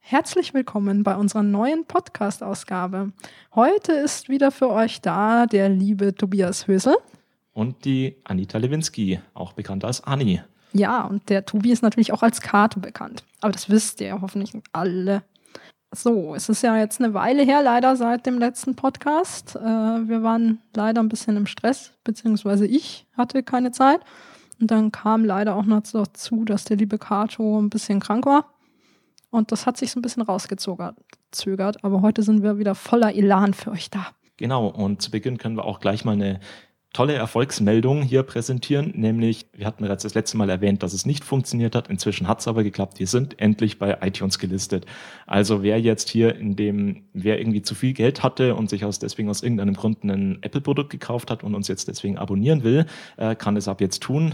Herzlich willkommen bei unserer neuen Podcast-Ausgabe. Heute ist wieder für euch da der liebe Tobias Hösel. Und die Anita Lewinski, auch bekannt als Anni. Ja, und der Tobi ist natürlich auch als Kato bekannt. Aber das wisst ihr hoffentlich alle. So, es ist ja jetzt eine Weile her, leider seit dem letzten Podcast. Wir waren leider ein bisschen im Stress, beziehungsweise ich hatte keine Zeit. Und dann kam leider auch noch dazu, dass der liebe Kato ein bisschen krank war. Und das hat sich so ein bisschen rausgezögert. Aber heute sind wir wieder voller Elan für euch da. Genau, und zu Beginn können wir auch gleich mal eine tolle Erfolgsmeldung hier präsentieren. Nämlich, wir hatten bereits das letzte Mal erwähnt, dass es nicht funktioniert hat. Inzwischen hat es aber geklappt. Wir sind endlich bei iTunes gelistet. Also wer jetzt hier wer irgendwie zu viel Geld hatte und sich deswegen aus irgendeinem Grund ein Apple-Produkt gekauft hat und uns jetzt deswegen abonnieren will, kann es ab jetzt tun.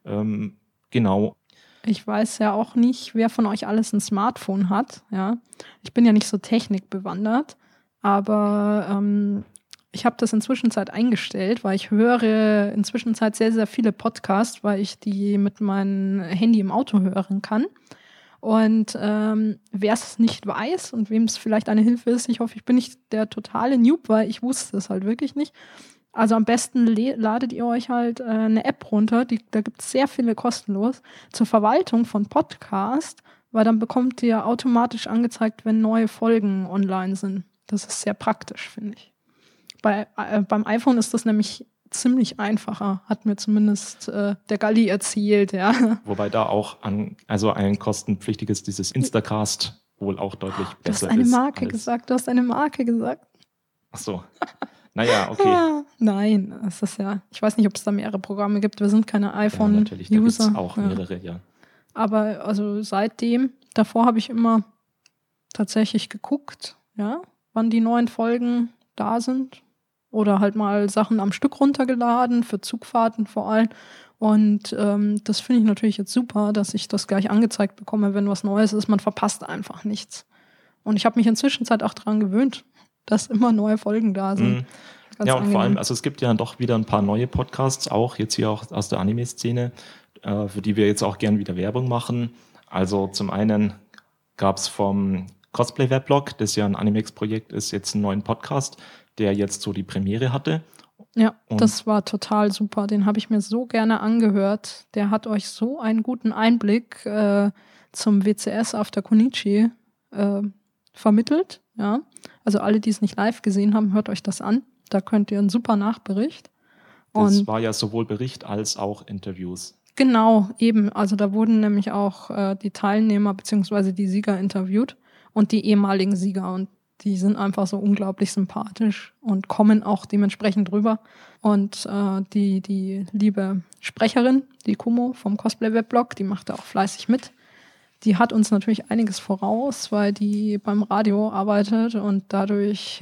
Genau. Ich weiß ja auch nicht, wer von euch alles ein Smartphone hat. Ja, ich bin ja nicht so technikbewandert, aber ich habe das inzwischen eingestellt, weil ich höre inzwischen sehr, sehr viele Podcasts, weil ich die mit meinem Handy im Auto hören kann. Und wer es nicht weiß und wem es vielleicht eine Hilfe ist, ich hoffe, ich bin nicht der totale Noob, weil ich wusste es halt wirklich nicht. Also am besten ladet ihr euch halt eine App runter, da gibt es sehr viele kostenlos, zur Verwaltung von Podcast, weil dann bekommt ihr automatisch angezeigt, wenn neue Folgen online sind. Das ist sehr praktisch, finde ich. Beim iPhone ist das nämlich ziemlich einfacher, hat mir zumindest der Galli erzählt. Ja. Wobei da auch ein kostenpflichtiges, dieses Instacast wohl auch deutlich besser ist. Du hast eine Marke gesagt. Ach so. Naja, okay. Nein, es ist ja, ich weiß nicht, ob es da mehrere Programme gibt. Wir sind keine iPhone-User. Ja, natürlich, da gibt es auch mehrere, ja. Aber also davor habe ich immer tatsächlich geguckt, ja, wann die neuen Folgen da sind. Oder halt mal Sachen am Stück runtergeladen, für Zugfahrten vor allem. Und das finde ich natürlich jetzt super, dass ich das gleich angezeigt bekomme, wenn was Neues ist. Man verpasst einfach nichts. Und ich habe mich inzwischen auch daran gewöhnt, dass immer neue Folgen da sind. Ja, und vor allem, also es gibt ja doch wieder ein paar neue Podcasts, auch jetzt hier auch aus der Anime-Szene, für die wir jetzt auch gern wieder Werbung machen. Also zum einen gab es vom Cosplay-Weblog, das ja ein Animex-Projekt ist, jetzt einen neuen Podcast, der jetzt so die Premiere hatte. Ja, und das war total super. Den habe ich mir so gerne angehört. Der hat euch so einen guten Einblick zum WCS auf der Konichi vermittelt. Ja, also alle, die es nicht live gesehen haben, hört euch das an. Da könnt ihr einen super Nachbericht. Das war ja sowohl Bericht als auch Interviews. Genau, eben. Also da wurden nämlich auch die Teilnehmer bzw. die Sieger interviewt und die ehemaligen Sieger. Und die sind einfach so unglaublich sympathisch und kommen auch dementsprechend rüber. Und die liebe Sprecherin, die Kumo vom Cosplay-Weblog, die macht da auch fleißig mit. Die hat uns natürlich einiges voraus, weil die beim Radio arbeitet und dadurch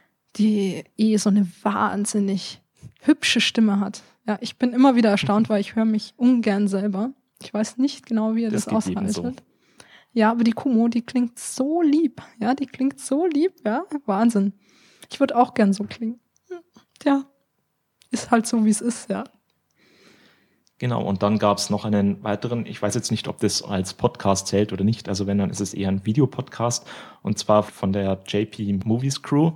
die so eine wahnsinnig hübsche Stimme hat. Ja, ich bin immer wieder erstaunt, weil ich höre mich ungern selber. Ich weiß nicht genau, wie ihr das aushaltet. So. Ja, aber die Kumo, die klingt so lieb. Ja, ja, Wahnsinn. Ich würde auch gern so klingen. Ja, ist halt so, wie es ist, ja. Genau, und dann gab es noch einen weiteren, ich weiß jetzt nicht, ob das als Podcast zählt oder nicht, also wenn, dann ist es eher ein Videopodcast, und zwar von der JP Movies Crew.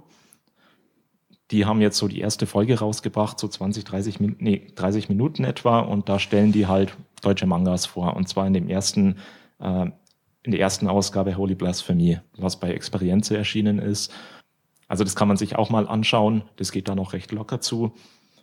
Die haben jetzt so die erste Folge rausgebracht, so 30 Minuten etwa, und da stellen die halt deutsche Mangas vor, und zwar in der ersten Ausgabe Holy Blasphemy, was bei Experience erschienen ist. Also das kann man sich auch mal anschauen, das geht da noch recht locker zu.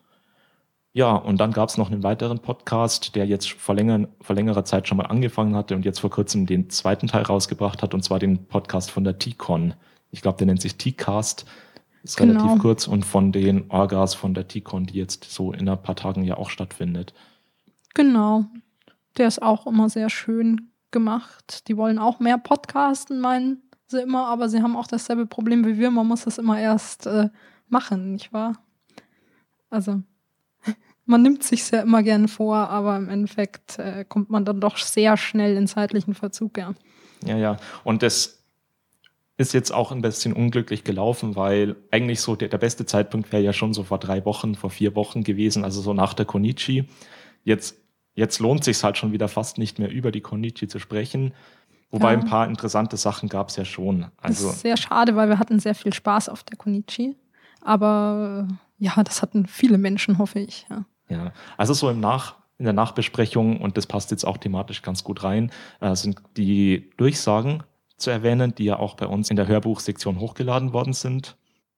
Ja, und dann gab es noch einen weiteren Podcast, der jetzt vor längerer Zeit schon mal angefangen hatte und jetzt vor kurzem den zweiten Teil rausgebracht hat, und zwar den Podcast von der T-Con. Ich glaube, der nennt sich T-Cast, ist relativ kurz, und von den Orgas von der T-Con, die jetzt so in ein paar Tagen ja auch stattfindet. Genau, der ist auch immer sehr schön gemacht. Die wollen auch mehr podcasten, meinen sie immer, aber sie haben auch dasselbe Problem wie wir. Man muss das immer erst machen, nicht wahr? Also man nimmt sich ja immer gerne vor, aber im Endeffekt kommt man dann doch sehr schnell in zeitlichen Verzug, ja. Ja, und das ist jetzt auch ein bisschen unglücklich gelaufen, weil eigentlich so der beste Zeitpunkt wäre ja schon so vor 4 Wochen gewesen, also so nach der Konichi. Jetzt lohnt sich halt schon wieder fast nicht mehr über die Konichi zu sprechen. Wobei Ja. ein paar interessante Sachen gab es ja schon. Das Also ist sehr schade, weil wir hatten sehr viel Spaß auf der Konichi. Aber ja, das hatten viele Menschen, hoffe ich. Ja. ja, also so in der Nachbesprechung, und das passt jetzt auch thematisch ganz gut rein, sind die Durchsagen zu erwähnen, die ja auch bei uns in der Hörbuchsektion hochgeladen worden sind.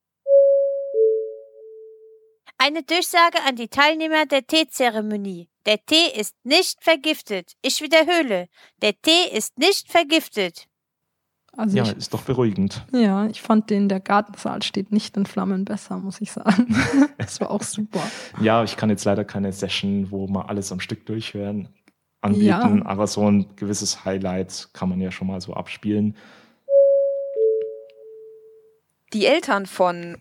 Eine Durchsage an die Teilnehmer der Teezeremonie. Der Tee ist nicht vergiftet. Ich wiederhole, der Tee ist nicht vergiftet. Also Ja, ist doch beruhigend. ich fand den, der Gartensaal steht nicht in Flammen besser, muss ich sagen. Das war auch super. Ja, ich kann jetzt leider keine Session, wo man alles am Stück durchhören, anbieten, Ja. aber so ein gewisses Highlight kann man ja schon mal so abspielen. Die Eltern von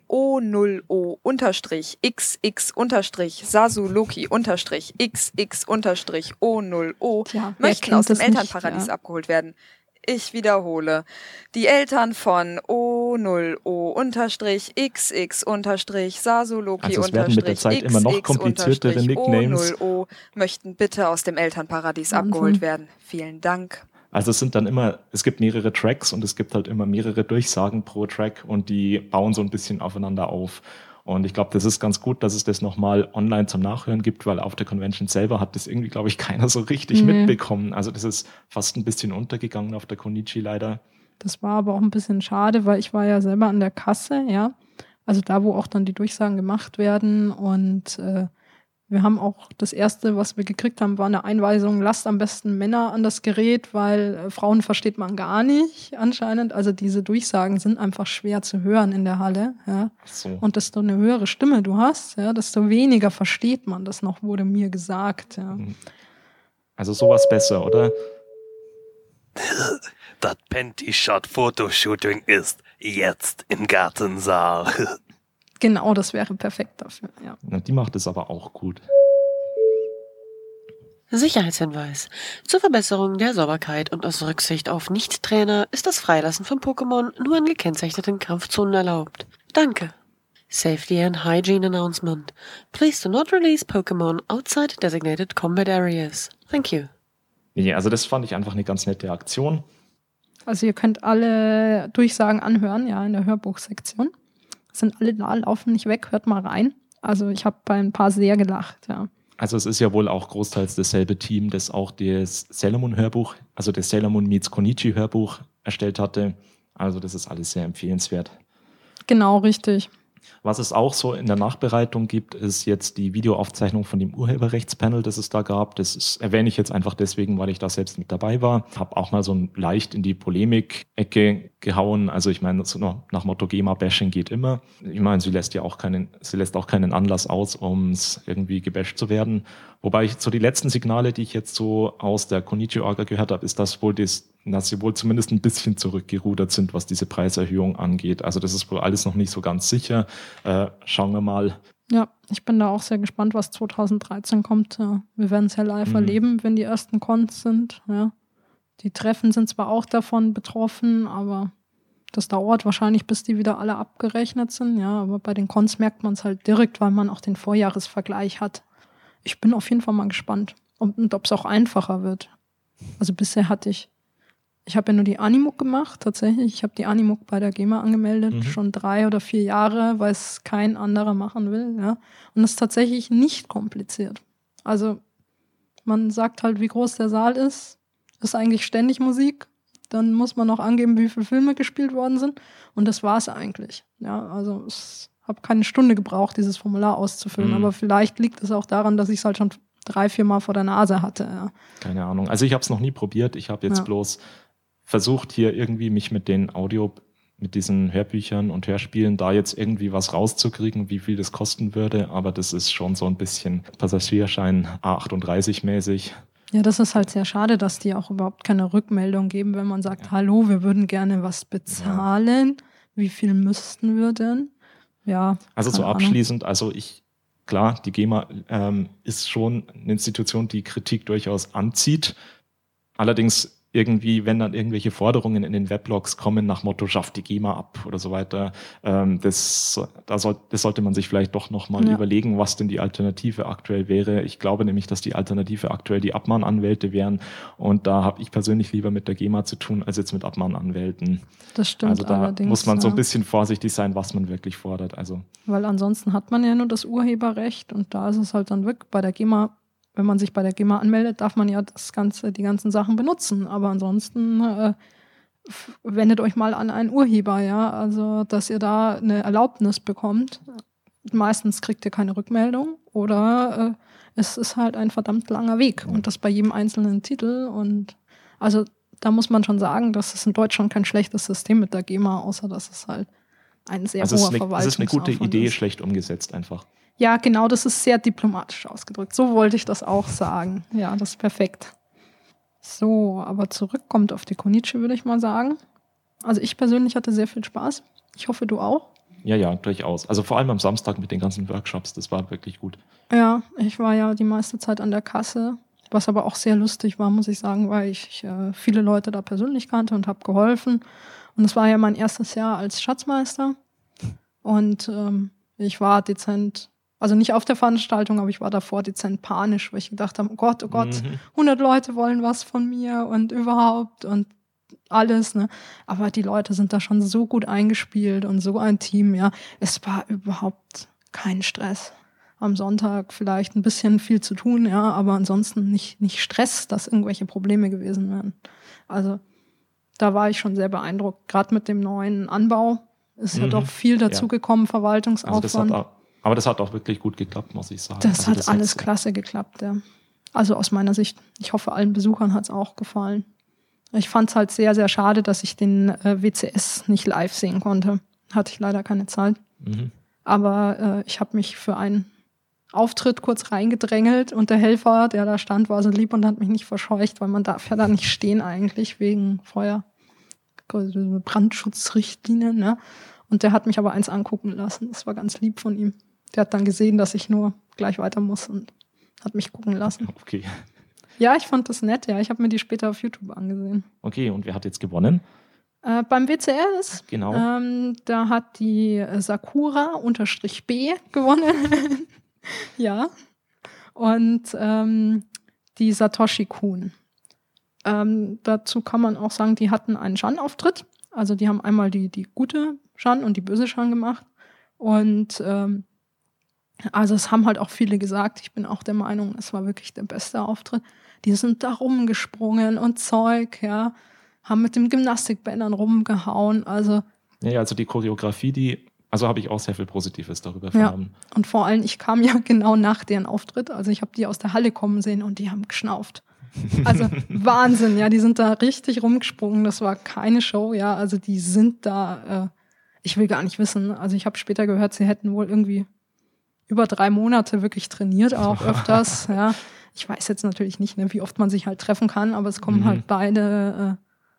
O0O-Sasuloki-XX-XX-O0O Tja, wer möchten kennt aus dem das nicht, Elternparadies ja. abgeholt werden. Ich wiederhole. Die Eltern von O0O-XX-XX-Sasuloki-XX-O0O Also es werden mit der Zeit immer noch kompliziertere Nicknames. möchten bitte aus dem Elternparadies Wahnsinn. abgeholt werden. Vielen Dank. Also es gibt mehrere Tracks und es gibt halt immer mehrere Durchsagen pro Track und die bauen so ein bisschen aufeinander auf. Und ich glaube, das ist ganz gut, dass es das nochmal online zum Nachhören gibt, weil auf der Convention selber hat das irgendwie, glaube ich, keiner so richtig Nee. mitbekommen. Also das ist fast ein bisschen untergegangen auf der Konichi leider. Das war aber auch ein bisschen schade, weil ich war ja selber an der Kasse, ja. Also da, wo auch dann die Durchsagen gemacht werden. Und wir haben auch das Erste, was wir gekriegt haben, war eine Einweisung, lasst am besten Männer an das Gerät, weil Frauen versteht man gar nicht anscheinend. Also diese Durchsagen sind einfach schwer zu hören in der Halle. Ja. So. Und desto eine höhere Stimme du hast, ja, desto weniger versteht man das noch, wurde mir gesagt. Ja. Also sowas besser, oder? Das Panty-Shot-Fotoshooting ist jetzt im Gartensaal. Genau, das wäre perfekt dafür. Ja. Na, die macht es aber auch gut. Sicherheitshinweis. Zur Verbesserung der Sauberkeit und aus Rücksicht auf Nicht-Trainer ist das Freilassen von Pokémon nur in gekennzeichneten Kampfzonen erlaubt. Danke. Safety and Hygiene Announcement. Please do not release Pokémon outside designated combat areas. Thank you. Nee, also das fand ich einfach eine ganz nette Aktion. Also ihr könnt alle Durchsagen anhören, ja, in der Hörbuchsektion. Sind alle da, laufen nicht weg, hört mal rein. Also ich habe bei ein paar sehr gelacht, ja. Also es ist ja wohl auch großteils dasselbe Team, das auch das Sailor Moon Hörbuch, also das Sailor Moon meets Konichi Hörbuch erstellt hatte. Also das ist alles sehr empfehlenswert. Genau, richtig. Was es auch so in der Nachbereitung gibt, ist jetzt die Videoaufzeichnung von dem Urheberrechtspanel, das es da gab. Erwähne ich jetzt einfach deswegen, weil ich da selbst mit dabei war. Habe auch mal so leicht in die Polemik-Ecke gehauen. Also ich meine, so nach Motto GEMA-Bashing geht immer. Ich meine, sie lässt auch keinen Anlass aus, um es irgendwie gebasht zu werden. Wobei so die letzten Signale, die ich jetzt so aus der Konichi-Orga gehört habe, ist, dass sie wohl zumindest ein bisschen zurückgerudert sind, was diese Preiserhöhung angeht. Also das ist wohl alles noch nicht so ganz sicher. Schauen wir mal. Ja, ich bin da auch sehr gespannt, was 2013 kommt. Ja, wir werden es ja live erleben, wenn die ersten Cons sind. Ja. Die Treffen sind zwar auch davon betroffen, aber das dauert wahrscheinlich, bis die wieder alle abgerechnet sind. Ja, aber bei den Cons merkt man es halt direkt, weil man auch den Vorjahresvergleich hat. Ich bin auf jeden Fall mal gespannt und ob es auch einfacher wird. Also bisher ich habe ja nur die Animook gemacht, tatsächlich. Ich habe die Animook bei der GEMA angemeldet, schon 3 oder 4 Jahre, weil es kein anderer machen will. Ja. Und das ist tatsächlich nicht kompliziert. Also man sagt halt, wie groß der Saal ist eigentlich ständig Musik. Dann muss man noch angeben, wie viele Filme gespielt worden sind. Und das war's eigentlich. Ja, also ich habe keine Stunde gebraucht, dieses Formular auszufüllen. Aber vielleicht liegt es auch daran, dass ich es halt schon 3-4 Mal vor der Nase hatte. Ja. Keine Ahnung. Also ich habe es noch nie probiert. Ich habe jetzt bloß versucht, hier irgendwie mich mit diesen Hörbüchern und Hörspielen da jetzt irgendwie was rauszukriegen, wie viel das kosten würde. Aber das ist schon so ein bisschen Passagierschein A38 mäßig. Ja, das ist halt sehr schade, dass die auch überhaupt keine Rückmeldung geben, wenn man sagt, hallo, wir würden gerne was bezahlen. Wie viel müssten wir denn? Ja. Also so abschließend, klar, die GEMA ist schon eine Institution, die Kritik durchaus anzieht. Allerdings irgendwie, wenn dann irgendwelche Forderungen in den Weblogs kommen nach Motto, schafft die GEMA ab oder so weiter, das sollte man sich vielleicht doch nochmal überlegen, was denn die Alternative aktuell wäre. Ich glaube nämlich, dass die Alternative aktuell die Abmahnanwälte wären und da habe ich persönlich lieber mit der GEMA zu tun, als jetzt mit Abmahnanwälten. Das stimmt. Also da allerdings, muss man so ein bisschen vorsichtig sein, was man wirklich fordert. Also, weil ansonsten hat man ja nur das Urheberrecht und da ist es halt dann wirklich bei der GEMA. Wenn man sich bei der GEMA anmeldet, darf man ja die ganzen Sachen benutzen. Aber ansonsten wendet euch mal an einen Urheber, ja. Also, dass ihr da eine Erlaubnis bekommt. Meistens kriegt ihr keine Rückmeldung oder es ist halt ein verdammt langer Weg. Und das bei jedem einzelnen Titel. Und also da muss man schon sagen, das ist in Deutschland kein schlechtes System mit der GEMA, außer dass es halt ein sehr hoher Verwaltungsaufwand ist. Es ist eine gute Idee, schlecht umgesetzt einfach. Ja, genau, das ist sehr diplomatisch ausgedrückt. So wollte ich das auch sagen. Ja, das ist perfekt. So, aber zurückkommt auf die Konichi, würde ich mal sagen. Also ich persönlich hatte sehr viel Spaß. Ich hoffe, du auch. Ja, durchaus. Also vor allem am Samstag mit den ganzen Workshops, das war wirklich gut. Ja, ich war ja die meiste Zeit an der Kasse, was aber auch sehr lustig war, muss ich sagen, weil ich viele Leute da persönlich kannte und habe geholfen. Und es war ja mein erstes Jahr als Schatzmeister. Und ich war dezent... Also nicht auf der Veranstaltung, aber ich war davor dezent panisch, weil ich gedacht habe, oh Gott, 100 Leute wollen was von mir und überhaupt und alles, ne? Aber die Leute sind da schon so gut eingespielt und so ein Team, ja. Es war überhaupt kein Stress. Am Sonntag vielleicht ein bisschen viel zu tun, ja, aber ansonsten nicht Stress, dass irgendwelche Probleme gewesen wären. Also da war ich schon sehr beeindruckt. Gerade mit dem neuen Anbau ist ja doch viel dazugekommen, Verwaltungsaufwand. Also aber das hat auch wirklich gut geklappt, muss ich sagen. Das hat alles klasse geklappt, ja. Also aus meiner Sicht. Ich hoffe, allen Besuchern hat es auch gefallen. Ich fand es halt sehr, sehr schade, dass ich den WCS nicht live sehen konnte. Hatte ich leider keine Zeit. Aber ich habe mich für einen Auftritt kurz reingedrängelt und der Helfer, der da stand, war so lieb und hat mich nicht verscheucht, weil man darf ja da nicht stehen eigentlich wegen Brandschutzrichtlinien, ne? Und der hat mich aber eins angucken lassen. Das war ganz lieb von ihm. Der hat dann gesehen, dass ich nur gleich weiter muss und hat mich gucken lassen. Okay. Ja, ich fand das nett, ja. Ich habe mir die später auf YouTube angesehen. Okay, und wer hat jetzt gewonnen? Beim WCS, genau. Da hat die Sakura-B gewonnen. Ja. Und die Satoshi-Kun. Dazu kann man auch sagen, die hatten einen Shan-Auftritt. Also die haben einmal die gute Shan und die böse Shan gemacht. Und also es haben halt auch viele gesagt, ich bin auch der Meinung, es war wirklich der beste Auftritt. Die sind da rumgesprungen und Zeug, ja, haben mit den Gymnastikbändern rumgehauen. Also die Choreografie, also habe ich auch sehr viel Positives darüber vernommen. Ja, und vor allem, ich kam ja genau nach deren Auftritt. Also ich habe die aus der Halle kommen sehen und die haben geschnauft. Also Wahnsinn, ja, die sind da richtig rumgesprungen. Das war keine Show, ja, also die sind da, ich will gar nicht wissen. Also ich habe später gehört, sie hätten wohl irgendwie über 3 Monate wirklich trainiert, auch öfters, ja. Ich weiß jetzt natürlich nicht, ne, wie oft man sich halt treffen kann, aber es kommen halt beide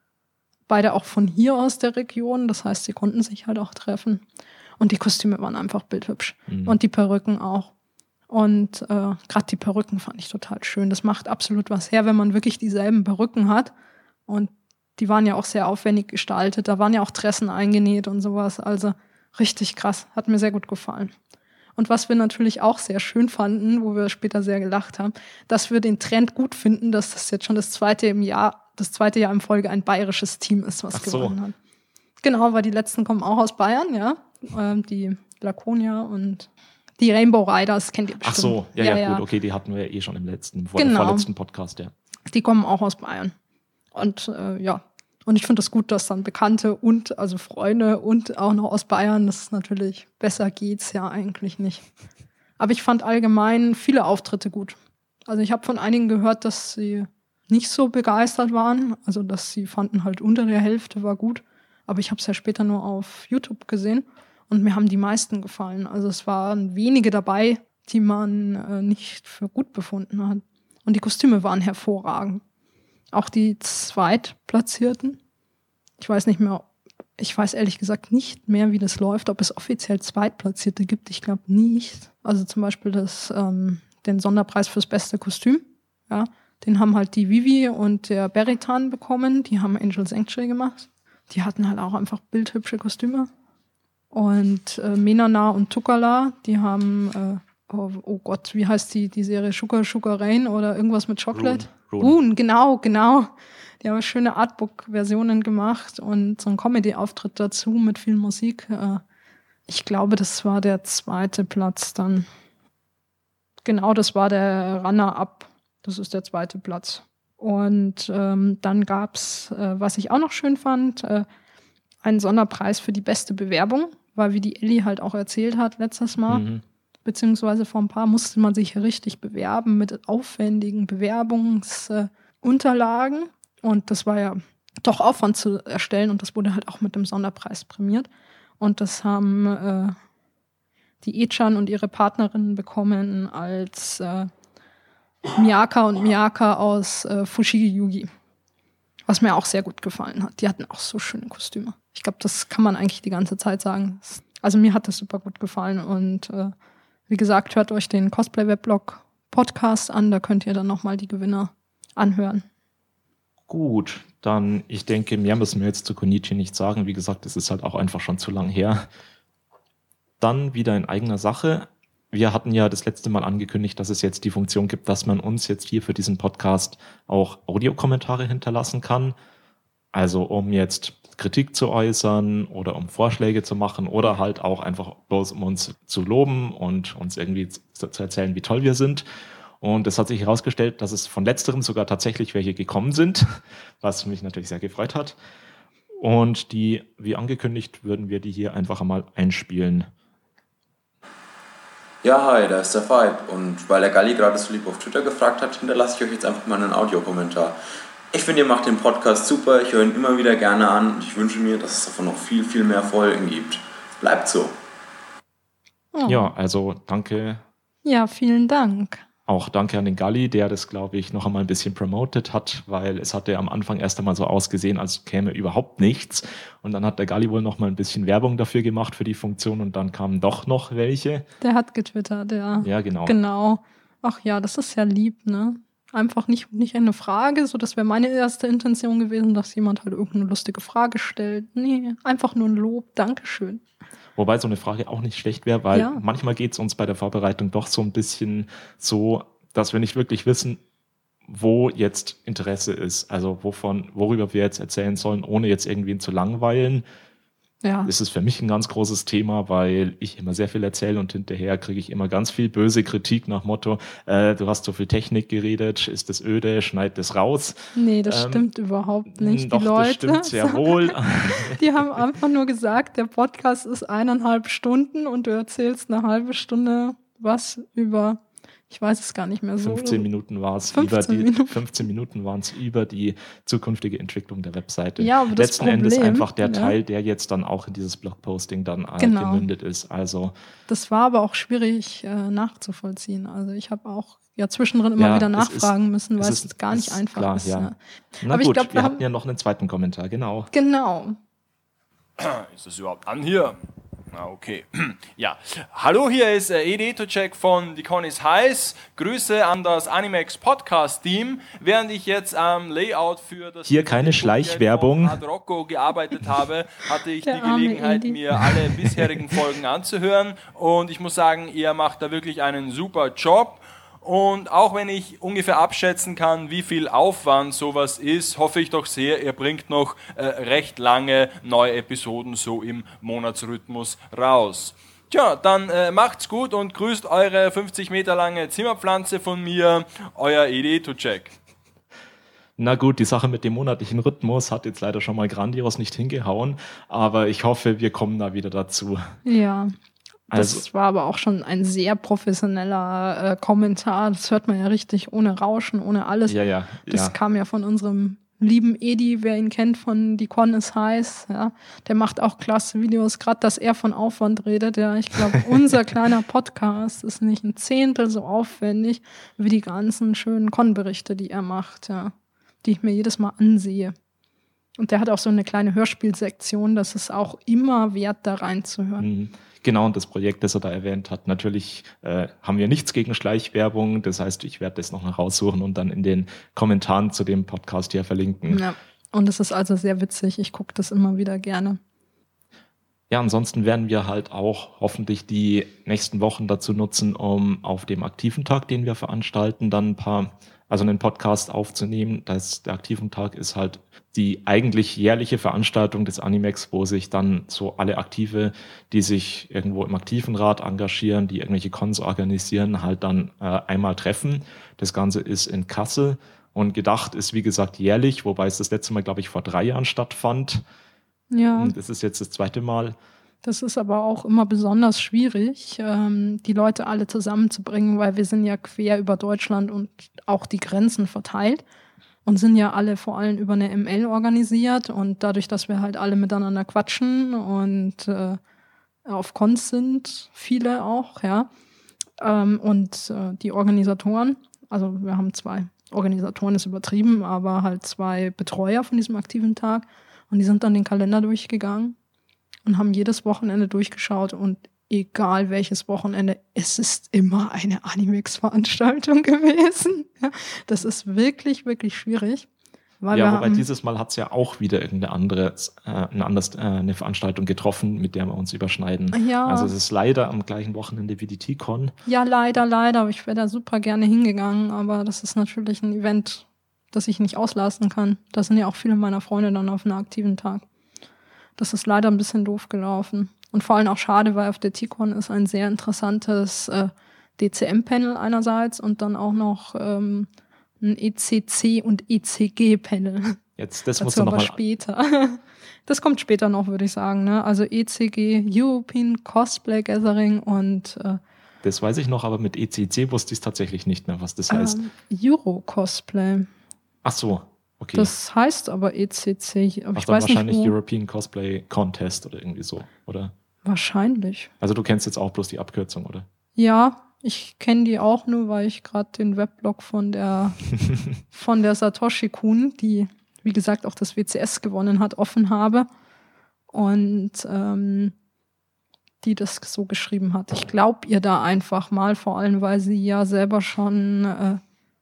auch von hier aus der Region. Das heißt, sie konnten sich halt auch treffen. Und die Kostüme waren einfach bildhübsch. Und die Perücken auch. Und gerade die Perücken fand ich total schön. Das macht absolut was her, wenn man wirklich dieselben Perücken hat. Und die waren ja auch sehr aufwendig gestaltet. Da waren ja auch Tressen eingenäht und sowas. Also richtig krass. Hat mir sehr gut gefallen. Und was wir natürlich auch sehr schön fanden, wo wir später sehr gelacht haben, dass wir den Trend gut finden, dass das jetzt schon das zweite Jahr in Folge ein bayerisches Team ist, was gewonnen hat. Genau, weil die letzten kommen auch aus Bayern, ja. Die Laconia und die Rainbow Riders kennt ihr bestimmt. Ach so, ja, gut, okay, die hatten wir ja eh schon im vorletzten Podcast, ja. Die kommen auch aus Bayern. Und und ich finde es gut, dass dann Bekannte und also Freunde und auch noch aus Bayern, das ist natürlich, besser geht's ja eigentlich nicht. Aber ich fand allgemein viele Auftritte gut. Also ich habe von einigen gehört, dass sie nicht so begeistert waren, also dass sie fanden halt unter der Hälfte war gut. Aber ich habe es ja später nur auf YouTube gesehen und mir haben die meisten gefallen. Also es waren wenige dabei, die man nicht für gut befunden hat. Und die Kostüme waren hervorragend. Auch die Zweitplatzierten. Ich weiß ehrlich gesagt nicht mehr, wie das läuft, ob es offiziell Zweitplatzierte gibt. Ich glaube nicht. Also zum Beispiel den Sonderpreis fürs beste Kostüm. Ja, Den haben halt die Vivi und der Beritan bekommen. Die haben Angel Sanctuary gemacht. Die hatten halt auch einfach bildhübsche Kostüme. Und Menana und Tukala, die haben, oh Gott, wie heißt die Serie? Sugar Rain oder irgendwas mit Chocolate? Rune, genau. Die haben schöne Artbook-Versionen gemacht und so einen Comedy-Auftritt dazu mit viel Musik. Ich glaube, das war der 2. Platz dann. Genau, das war der Runner-Up. Das ist der 2. Platz. Und dann gab's, was ich auch noch schön fand, einen Sonderpreis für die beste Bewerbung, weil wie die Elli halt auch erzählt hat letztes Mal, beziehungsweise vor ein paar musste man sich richtig bewerben mit aufwendigen Bewerbungsunterlagen. Und das war ja doch Aufwand zu erstellen und das wurde halt auch mit dem Sonderpreis prämiert. Und das haben die Echan und ihre Partnerinnen bekommen als Miyaka und Miyaka aus Fushigi Yugi. Was mir auch sehr gut gefallen hat. Die hatten auch so schöne Kostüme. Ich glaube, das kann man eigentlich die ganze Zeit sagen. Also mir hat das super gut gefallen. Und wie gesagt, hört euch den Cosplay-Weblog-Podcast an. Da könnt ihr dann nochmal die Gewinner anhören. Gut, dann, ich denke, mehr müssen wir jetzt zu Konichi nicht sagen. Wie gesagt, es ist halt auch einfach schon zu lang her. Dann wieder in eigener Sache. Wir hatten ja das letzte Mal angekündigt, dass es jetzt die Funktion gibt, dass man uns jetzt hier für diesen Podcast auch Audiokommentare hinterlassen kann. Also um jetzt Kritik zu äußern oder um Vorschläge zu machen oder halt auch einfach bloß um uns zu loben und uns irgendwie zu erzählen, wie toll wir sind. Und es hat sich herausgestellt, dass es von letzterem sogar tatsächlich welche gekommen sind, was mich natürlich sehr gefreut hat. Und die, wie angekündigt, würden wir die hier einfach einmal einspielen. Ja, hi, da ist der Vibe. Und weil der Galli gerade so lieb auf Twitter gefragt hat, hinterlasse ich euch jetzt einfach mal einen Audiokommentar. Ich finde, ihr macht den Podcast super, ich höre ihn immer wieder gerne an und ich wünsche mir, dass es davon noch viel, viel mehr Folgen gibt. Bleibt so. Oh. Ja, also danke. Ja, vielen Dank. Auch danke an den Galli, der das, glaube ich, noch einmal ein bisschen promotet hat, weil es hatte am Anfang erst einmal so ausgesehen, als käme überhaupt nichts. Und dann hat der Galli wohl noch mal ein bisschen Werbung dafür gemacht, für die Funktion, und dann kamen doch noch welche. Der hat getwittert, ja. Ja, genau. Genau. Ach ja, das ist ja lieb, ne? Einfach nicht eine Frage, so das wäre meine erste Intention gewesen, dass jemand halt irgendeine lustige Frage stellt. Nee, einfach nur ein Lob, Dankeschön. Wobei so eine Frage auch nicht schlecht wäre, weil Ja. manchmal geht es uns bei der Vorbereitung doch so ein bisschen so, dass wir nicht wirklich wissen, wo jetzt Interesse ist. Also worüber wir jetzt erzählen sollen, ohne jetzt irgendwie zu langweilen. Ja. Das ist für mich ein ganz großes Thema, weil ich immer sehr viel erzähle und hinterher kriege ich immer ganz viel böse Kritik nach Motto, du hast so viel Technik geredet, ist das öde, schneid das raus. Nee, das stimmt überhaupt nicht. Doch, Die Leute, das stimmt sehr wohl. die haben einfach nur gesagt, der Podcast ist 1,5 Stunden und du erzählst eine halbe Stunde was über, ich weiß es gar nicht mehr so. 15 Minuten war es 15 Minuten waren es über die zukünftige Entwicklung der Webseite. Ja, aber das letzten Endes Problem, einfach der ja. Teil, der jetzt dann auch in dieses Blogposting dann Genau. gemündet ist. Also Das war aber auch schwierig nachzuvollziehen. Also ich habe auch zwischendrin immer wieder nachfragen müssen, weil es gar nicht einfach klar, ist. ja. Ja. Na Aber gut, ich glaub, wir hatten ja noch einen zweiten Kommentar, genau. Genau. Ist das überhaupt an hier? Ah, okay. Ja. Hallo, hier ist Editocek von Die Con is Heiß. Grüße an das Animex Podcast Team. Während ich jetzt am Layout für das Hier keine Schleichwerbung. Ad Rocco gearbeitet habe, hatte ich Der die arme Gelegenheit, Edi. mir alle bisherigen Folgen anzuhören. Und ich muss sagen, ihr macht da wirklich einen super Job. Und auch wenn ich ungefähr abschätzen kann, wie viel Aufwand sowas ist, hoffe ich doch sehr, ihr bringt noch recht lange neue Episoden so im Monatsrhythmus raus. Tja, dann macht's gut und grüßt eure 50 Meter lange Zimmerpflanze von mir, euer Editocek. Na gut, die Sache mit dem monatlichen Rhythmus hat jetzt leider schon mal grandios nicht hingehauen, aber ich hoffe, wir kommen da wieder dazu. Ja. Das Also- war aber auch schon ein sehr professioneller Kommentar. Das hört man ja richtig ohne Rauschen, ohne alles. Ja. Das kam ja von unserem lieben Edi, wer ihn kennt von Die Con is Heiß. Ja. Der macht auch klasse Videos, gerade dass er von Aufwand redet. Ja. Ich glaube, unser kleiner Podcast ist nicht ein Zehntel so aufwendig wie die ganzen schönen Con-Berichte, die er macht, ja, die ich mir jedes Mal ansehe. Und der hat auch so eine kleine Hörspielsektion, das ist auch immer wert, da reinzuhören. Genau, und das Projekt, das er da erwähnt hat, natürlich haben wir nichts gegen Schleichwerbung. Das heißt, ich werde das noch mal raussuchen und dann in den Kommentaren zu dem Podcast hier verlinken. Ja, und es ist also sehr witzig. Ich gucke das immer wieder gerne. Ja, ansonsten werden wir halt auch hoffentlich die nächsten Wochen dazu nutzen, um auf dem aktiven Tag, den wir veranstalten, dann einen Podcast aufzunehmen. Der aktiven Tag ist halt die eigentlich jährliche Veranstaltung des Animex, wo sich dann so alle Aktive, die sich irgendwo im aktiven Rat engagieren, die irgendwelche Cons organisieren, halt dann einmal treffen. Das Ganze ist in Kassel und gedacht ist, wie gesagt, jährlich, wobei es das letzte Mal, glaube ich, vor 3 Jahren stattfand. Ja. Das ist jetzt das 2. Mal. Das ist aber auch immer besonders schwierig, die Leute alle zusammenzubringen, weil wir sind ja quer über Deutschland und auch die Grenzen verteilt und sind ja alle vor allem über eine ML organisiert und dadurch, dass wir halt alle miteinander quatschen und auf Cons sind, viele auch, ja, und die Organisatoren, also wir haben 2 Organisatoren, ist übertrieben, aber halt 2 Betreuer von diesem aktiven Tag. Und die sind dann den Kalender durchgegangen und haben jedes Wochenende durchgeschaut und egal welches Wochenende, es ist immer eine Animex-Veranstaltung gewesen. Ja, das ist wirklich, wirklich schwierig. Wobei dieses Mal hat es ja auch wieder eine Veranstaltung getroffen, mit der wir uns überschneiden. Ja. Also es ist leider am gleichen Wochenende wie die T-Con. Ja, leider. Aber ich wäre da super gerne hingegangen. Aber das ist natürlich ein Event, das ich nicht auslassen kann. Da sind ja auch viele meiner Freunde dann auf einem aktiven Tag. Das ist leider ein bisschen doof gelaufen. Und vor allem auch schade, weil auf der T-Con ist ein sehr interessantes DCM-Panel einerseits und dann auch noch ein ECC- und ECG-Panel. Jetzt, das dazu musst du noch aber mal später. Das kommt später noch, würde ich sagen. Ne? Also ECG, European Cosplay Gathering und das weiß ich noch, aber mit ECC wusste ich es tatsächlich nicht mehr, was das heißt. Euro Cosplay. Ach so, okay. Das heißt aber ECC. Aber Ach, ich dann weiß wahrscheinlich nicht, wo. European Cosplay Contest oder irgendwie so, oder? Wahrscheinlich. Also du kennst jetzt auch bloß die Abkürzung, oder? Ja, ich kenne die auch nur, weil ich gerade den Weblog von der Satoshi-Kun, die, wie gesagt, auch das WCS gewonnen hat, offen habe. Und die das so geschrieben hat. Ich glaube ihr da einfach mal, vor allem, weil sie ja selber schon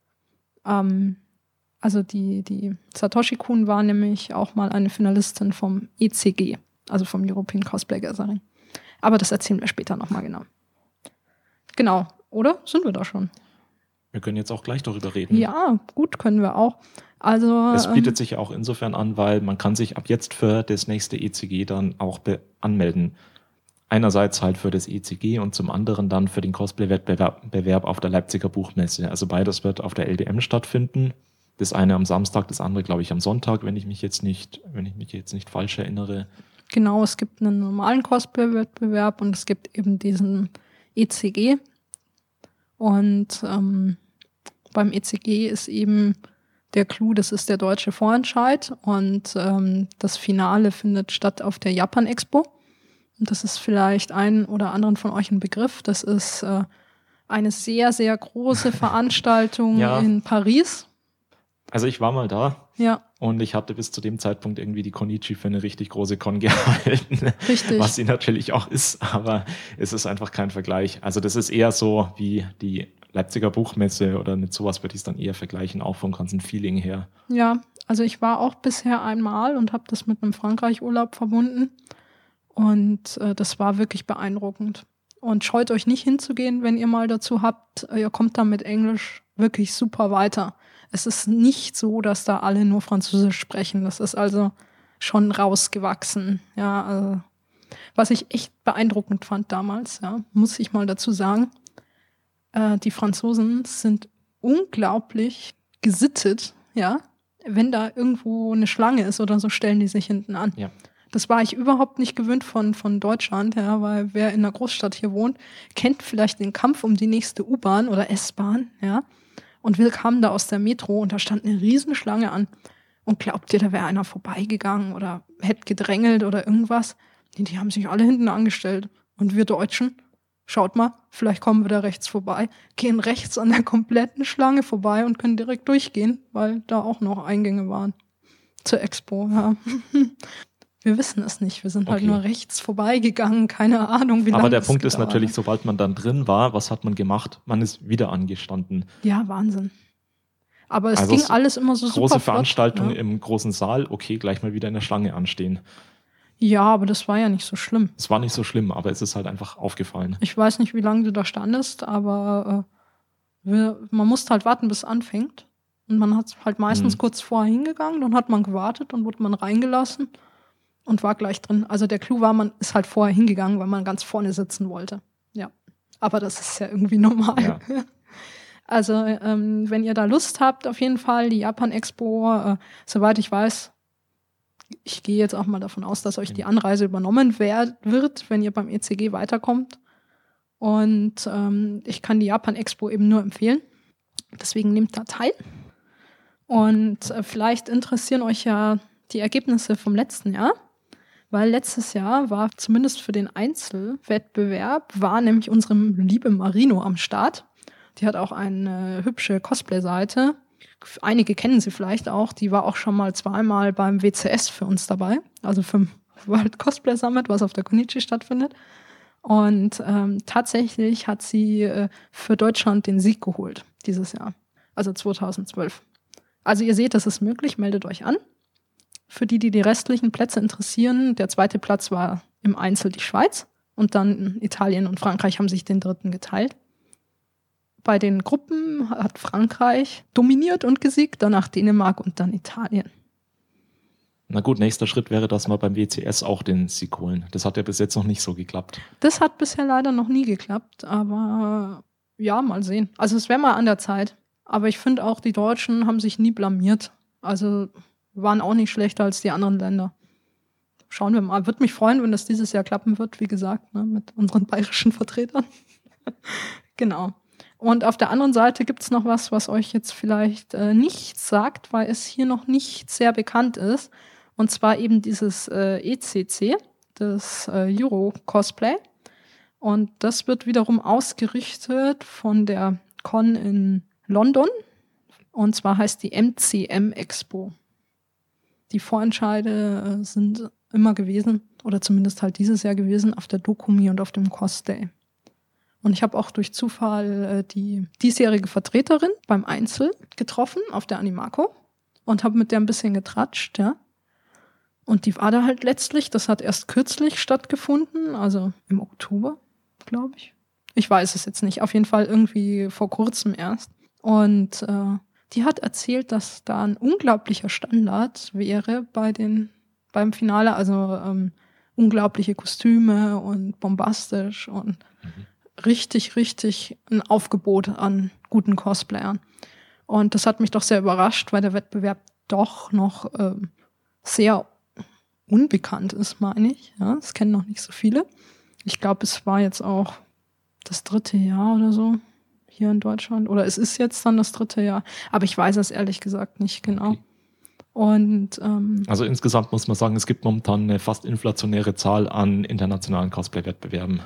also die Satoshi-Kun war nämlich auch mal eine Finalistin vom ECG, also vom European Cosplay Gathering. Aber das erzählen wir später nochmal genau. Genau, oder? Sind wir da schon? Wir können jetzt auch gleich darüber reden. Ja, gut, können wir auch. Also es bietet sich ja auch insofern an, weil man kann sich ab jetzt für das nächste ECG dann auch anmelden. Einerseits halt für das ECG und zum anderen dann für den Cosplay-Wettbewerb auf der Leipziger Buchmesse. Also beides wird auf der LBM stattfinden. Das eine am Samstag, das andere, glaube ich, am Sonntag, wenn ich mich jetzt nicht falsch erinnere. Genau, es gibt einen normalen Cosplay-Wettbewerb und es gibt eben diesen ECG. Und beim ECG ist eben der Clou, das ist der deutsche Vorentscheid und das Finale findet statt auf der Japan-Expo. Und das ist vielleicht einen oder anderen von euch ein Begriff. Das ist eine sehr, sehr große Veranstaltung in Paris. Also ich war mal da. Ja. Und ich hatte bis zu dem Zeitpunkt irgendwie die Konichi für eine richtig große Con gehalten. Richtig. Was sie natürlich auch ist, aber es ist einfach kein Vergleich. Also das ist eher so wie die Leipziger Buchmesse oder mit sowas würde ich es dann eher vergleichen, auch vom ganzen Feeling her. Ja, also ich war auch bisher einmal und habe das mit einem Frankreich-Urlaub verbunden. Und das war wirklich beeindruckend. Und scheut euch nicht hinzugehen, wenn ihr mal dazu habt, ihr kommt da mit Englisch wirklich super weiter. Es ist nicht so, dass da alle nur Französisch sprechen. Das ist also schon rausgewachsen. Ja, also, was ich echt beeindruckend fand damals, ja, muss ich mal dazu sagen, die Franzosen sind unglaublich gesittet, ja. Wenn da irgendwo eine Schlange ist oder so, stellen die sich hinten an. Ja. Das war ich überhaupt nicht gewöhnt von Deutschland, ja, weil wer in einer Großstadt hier wohnt, kennt vielleicht den Kampf um die nächste U-Bahn oder S-Bahn, ja. Und wir kamen da aus der Metro und da stand eine Riesenschlange an. Und glaubt ihr, da wäre einer vorbeigegangen oder hätte gedrängelt oder irgendwas? Die haben sich alle hinten angestellt. Und wir Deutschen, schaut mal, vielleicht kommen wir da rechts vorbei, gehen rechts an der kompletten Schlange vorbei und können direkt durchgehen, weil da auch noch Eingänge waren zur Expo, ja. Wir wissen es nicht. Wir sind halt Okay. nur rechts vorbeigegangen. Keine Ahnung, wie lange Aber der das Punkt ist gedauert natürlich, hat. sobald man dann drin war, was hat man gemacht? Man ist wieder angestanden. Ja, Wahnsinn. Aber es Also ging so alles immer so super Große flott, Veranstaltung ne? im großen Saal, okay, gleich mal wieder in der Schlange anstehen. Ja, aber das war ja nicht so schlimm. Es war nicht so schlimm, aber es ist halt einfach aufgefallen. Ich weiß nicht, wie lange du da standest, aber man musste halt warten, bis es anfängt. Und man hat halt meistens kurz vorher hingegangen, dann hat man gewartet, dann wurde man reingelassen und war gleich drin. Also der Clou war, man ist halt vorher hingegangen, weil man ganz vorne sitzen wollte. Ja, aber das ist ja irgendwie normal. Ja. Also wenn ihr da Lust habt, auf jeden Fall, die Japan Expo, soweit ich weiß, ich gehe jetzt auch mal davon aus, dass euch die Anreise übernommen wird, wenn ihr beim ECG weiterkommt. Und ich kann die Japan Expo eben nur empfehlen. Deswegen nehmt da teil. Und vielleicht interessieren euch ja die Ergebnisse vom letzten Jahr. Weil letztes Jahr war zumindest für den Einzelwettbewerb, war nämlich unsere liebe Marino am Start. Die hat auch eine hübsche Cosplay-Seite. Einige kennen sie vielleicht auch. Die war auch schon mal zweimal beim WCS für uns dabei. Also für World Cosplay Summit, was auf der Konichi stattfindet. Und tatsächlich hat sie für Deutschland den Sieg geholt dieses Jahr. Also 2012. Also ihr seht, das ist möglich. Meldet euch an. Für die restlichen Plätze interessieren, der zweite Platz war im Einzel die Schweiz. Und dann Italien und Frankreich haben sich den dritten geteilt. Bei den Gruppen hat Frankreich dominiert und gesiegt, danach Dänemark und dann Italien. Na gut, nächster Schritt wäre, dass wir beim WCS auch den Sieg holen. Das hat ja bis jetzt noch nicht so geklappt. Das hat bisher leider noch nie geklappt, aber ja, mal sehen. Also es wäre mal an der Zeit. Aber ich finde auch, die Deutschen haben sich nie blamiert. Also waren auch nicht schlechter als die anderen Länder. Schauen wir mal. Würde mich freuen, wenn das dieses Jahr klappen wird, wie gesagt, ne, mit unseren bayerischen Vertretern. Genau. Und auf der anderen Seite gibt es noch was euch jetzt vielleicht nichts sagt, weil es hier noch nicht sehr bekannt ist. Und zwar eben dieses ECC, das Euro-Cosplay. Und das wird wiederum ausgerichtet von der Con in London. Und zwar heißt die MCM Expo. Die Vorentscheide sind immer gewesen, oder zumindest halt dieses Jahr gewesen, auf der Dokumi und auf dem Cosday. Und ich habe auch durch Zufall die diesjährige Vertreterin beim Einzel getroffen auf der Animaco und habe mit der ein bisschen getratscht, ja. Und die war da halt letztlich, das hat erst kürzlich stattgefunden, also im Oktober, glaube ich. Ich weiß es jetzt nicht, auf jeden Fall irgendwie vor kurzem erst. Und die hat erzählt, dass da ein unglaublicher Standard wäre beim Finale, also unglaubliche Kostüme und bombastisch und richtig ein Aufgebot an guten Cosplayern. Und das hat mich doch sehr überrascht, weil der Wettbewerb doch noch sehr unbekannt ist, meine ich. Ja, das kennen noch nicht so viele. Ich glaube, es war jetzt auch das 3. Jahr oder so hier in Deutschland. Oder es ist jetzt dann das 3. Jahr. Aber ich weiß es ehrlich gesagt nicht genau. Okay. Und Also insgesamt muss man sagen, es gibt momentan eine fast inflationäre Zahl an internationalen Cosplay-Wettbewerben.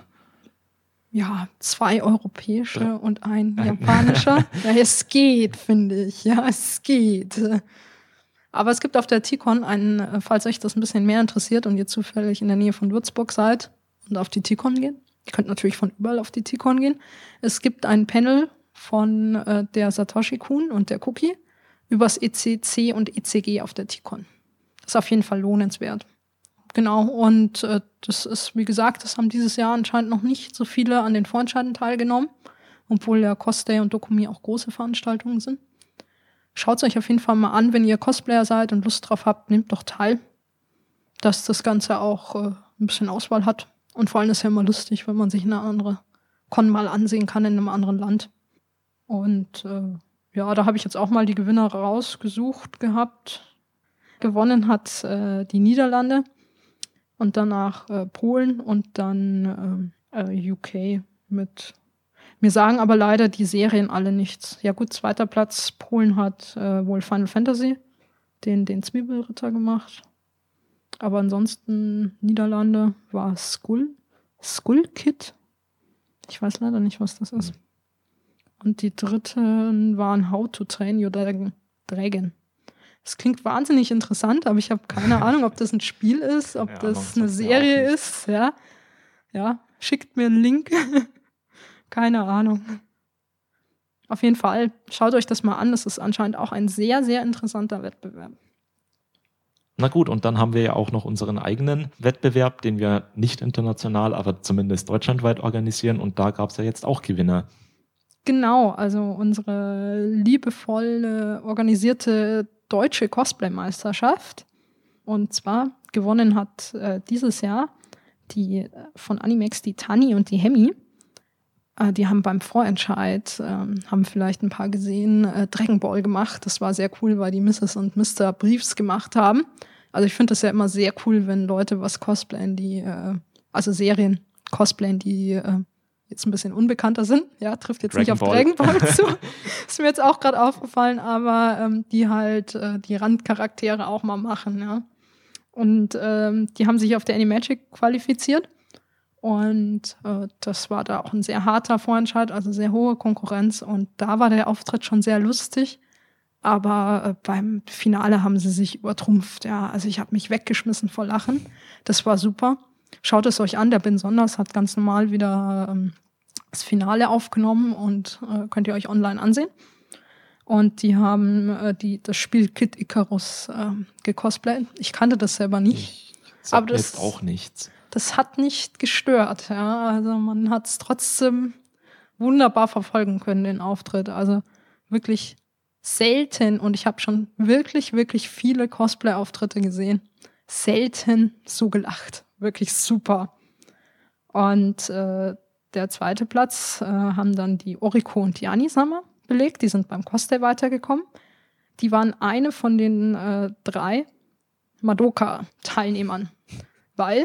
ja, 2 europäische und ein japanischer. Ja, es geht, finde ich. Ja, es geht. Aber es gibt auf der TCon einen, falls euch das ein bisschen mehr interessiert und ihr zufällig in der Nähe von Würzburg seid und auf die TCon geht. Ihr könnt natürlich von überall auf die TCon gehen. Es gibt ein Panel von der Satoshi-kun und der Cookie übers ECC und ECG auf der TCon. Das ist auf jeden Fall lohnenswert. Genau, und das ist, wie gesagt, das haben dieses Jahr anscheinend noch nicht so viele an den Vorentscheiden teilgenommen, obwohl ja Cosday und Dokumi auch große Veranstaltungen sind. Schaut es euch auf jeden Fall mal an, wenn ihr Cosplayer seid und Lust drauf habt, nehmt doch teil, dass das Ganze auch ein bisschen Auswahl hat. Und vor allem ist ja immer lustig, wenn man sich eine andere Con mal ansehen kann in einem anderen Land. Und ja, da habe ich jetzt auch mal die Gewinner rausgesucht gehabt. Gewonnen hat die Niederlande und danach Polen und dann UK mit. Mir sagen aber leider die Serien alle nichts. Ja gut, 2. Platz, Polen hat wohl Final Fantasy, den Zwiebelritter gemacht. Aber ansonsten Niederlande war Skull Kid. Ich weiß leider nicht, was das ist. Und die dritten waren How to Train Your Dragon. Es klingt wahnsinnig interessant, aber ich habe keine Ahnung, ob das ein Spiel ist, ob das eine Serie ist. Ja, schickt mir einen Link. Keine Ahnung. Auf jeden Fall, schaut euch das mal an. Das ist anscheinend auch ein sehr, sehr interessanter Wettbewerb. Na gut, und dann haben wir ja auch noch unseren eigenen Wettbewerb, den wir nicht international, aber zumindest deutschlandweit organisieren. Und da gab es ja jetzt auch Gewinner. Genau, also unsere liebevoll organisierte deutsche Cosplay-Meisterschaft. Und zwar gewonnen hat dieses Jahr die von Animex, die Tani und die Hemi. Die haben beim Vorentscheid, haben vielleicht ein paar gesehen, Dragon Ball gemacht. Das war sehr cool, weil die Mrs. und Mr. Briefs gemacht haben. Also ich finde das ja immer sehr cool, wenn Leute was cosplayen, die, also Serien cosplayen, die jetzt ein bisschen unbekannter sind. Ja, trifft jetzt nicht auf Dragon Ball zu. Ist mir jetzt auch gerade aufgefallen, aber die halt die Randcharaktere auch mal machen, ja. Und die haben sich auf der Animagic qualifiziert. Und das war da auch ein sehr harter Vorentscheid, also sehr hohe Konkurrenz. Und da war der Auftritt schon sehr lustig. Aber beim Finale haben sie sich übertrumpft. Ja, also ich habe mich weggeschmissen vor Lachen. Das war super. Schaut es euch an. Der Ben Sonders hat ganz normal wieder das Finale aufgenommen und könnt ihr euch online ansehen. Und die haben das Spiel Kid Icarus gecosplayt. Ich kannte das selber nicht. Aber das ist auch nichts. Das hat nicht gestört. Ja, also man hat es trotzdem wunderbar verfolgen können, den Auftritt. Also wirklich selten. Und ich habe schon wirklich, wirklich viele Cosplay-Auftritte gesehen. Selten so gelacht. Wirklich super. Und der zweite Platz haben dann die Oriko und die Anisama belegt. Die sind beim Cosplay weitergekommen. Die waren eine von den 3 Madoka-Teilnehmern. Weil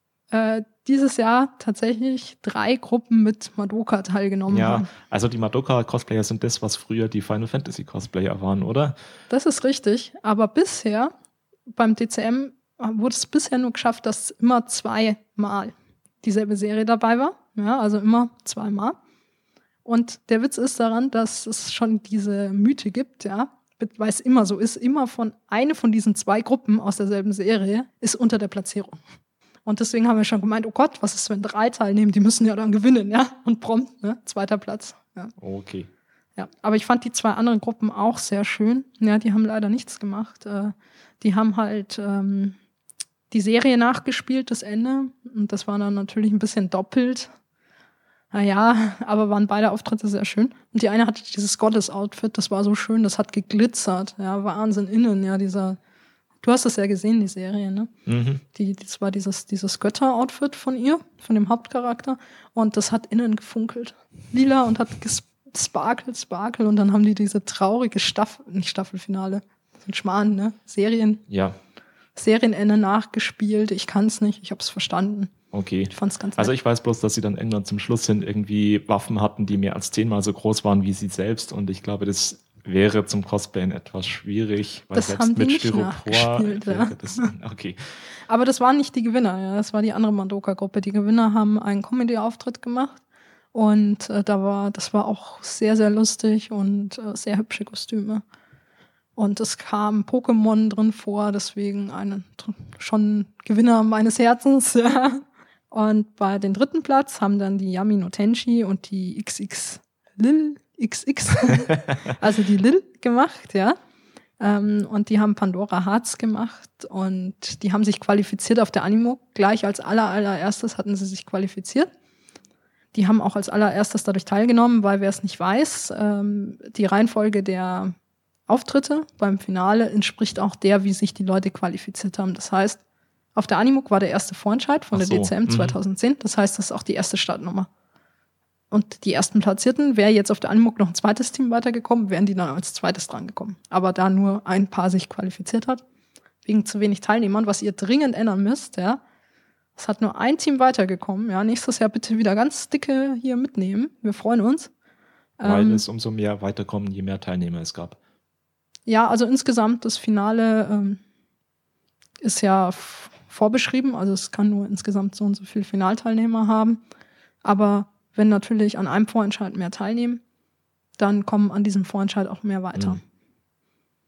dieses Jahr tatsächlich 3 Gruppen mit Madoka teilgenommen haben. Ja, also die Madoka-Cosplayer sind das, was früher die Final Fantasy-Cosplayer waren, oder? Das ist richtig, aber bisher, beim DCM, wurde es bisher nur geschafft, dass immer 2-mal dieselbe Serie dabei war. Ja, also immer 2-mal. Und der Witz ist daran, dass es schon diese Mythe gibt, ja, weil es immer so ist, immer eine von diesen 2 Gruppen aus derselben Serie ist unter der Platzierung. Und deswegen haben wir schon gemeint, oh Gott, was ist, wenn 3 teilnehmen? Die müssen ja dann gewinnen, ja? Und prompt, ne? 2. Platz. Ja. Okay. Ja, aber ich fand die 2 anderen Gruppen auch sehr schön. Ja, die haben leider nichts gemacht. Die haben halt die Serie nachgespielt, das Ende. Und das war dann natürlich ein bisschen doppelt. Naja, aber waren beide Auftritte sehr schön. Und die eine hatte dieses Gottes-Outfit, das war so schön, das hat geglitzert. Ja, Wahnsinn innen, ja, du hast das ja gesehen, die Serie, ne? Mhm. Das war dieses Götter-Outfit von ihr, von dem Hauptcharakter. Und das hat innen gefunkelt. Lila und hat Sparkle. Und dann haben die diese traurige nicht Staffelfinale, so ein Schmarrn, ne? Serienende nachgespielt. Ich kann's nicht, ich hab's verstanden. Okay. Ich fand's ganz nett. Also ich weiß bloß, dass sie dann irgendwann zum Schluss hin irgendwie Waffen hatten, die mehr als 10-mal so groß waren wie sie selbst. Und ich glaube, das wäre zum Cosplayen etwas schwierig, weil das selbst haben die mit nicht Styropor ja. Okay. Aber das waren nicht die Gewinner, ja. Das war die andere Madoka-Gruppe. Die Gewinner haben einen Comedy-Auftritt gemacht und das war auch sehr, sehr lustig und sehr hübsche Kostüme. Und es kam Pokémon drin vor, deswegen schon Gewinner meines Herzens, ja. Und bei den 3. Platz haben dann die Yami no Tenshi und die XX, also die Lil gemacht, ja. Und die haben Pandora Hearts gemacht und die haben sich qualifiziert auf der Animo. Gleich als allererstes hatten sie sich qualifiziert. Die haben auch als allererstes dadurch teilgenommen, weil wer es nicht weiß, die Reihenfolge der Auftritte beim Finale entspricht auch der, wie sich die Leute qualifiziert haben. Das heißt, auf der Animuk war der erste Vorentscheid von der DCM 2010. Das heißt, das ist auch die erste Startnummer. Und die ersten Platzierten, wäre jetzt auf der Animuk noch ein zweites Team weitergekommen, wären die dann als zweites drangekommen. Aber da nur ein Paar sich qualifiziert hat, wegen zu wenig Teilnehmern, was ihr dringend ändern müsst, ja. Es hat nur ein Team weitergekommen, ja. Nächstes Jahr bitte wieder ganz dicke hier mitnehmen. Wir freuen uns. Weil es umso mehr weiterkommen, je mehr Teilnehmer es gab. Ja, also insgesamt das Finale ist ja vorbeschrieben, also es kann nur insgesamt so und so viele Finalteilnehmer haben. Aber wenn natürlich an einem Vorentscheid mehr teilnehmen, dann kommen an diesem Vorentscheid auch mehr weiter.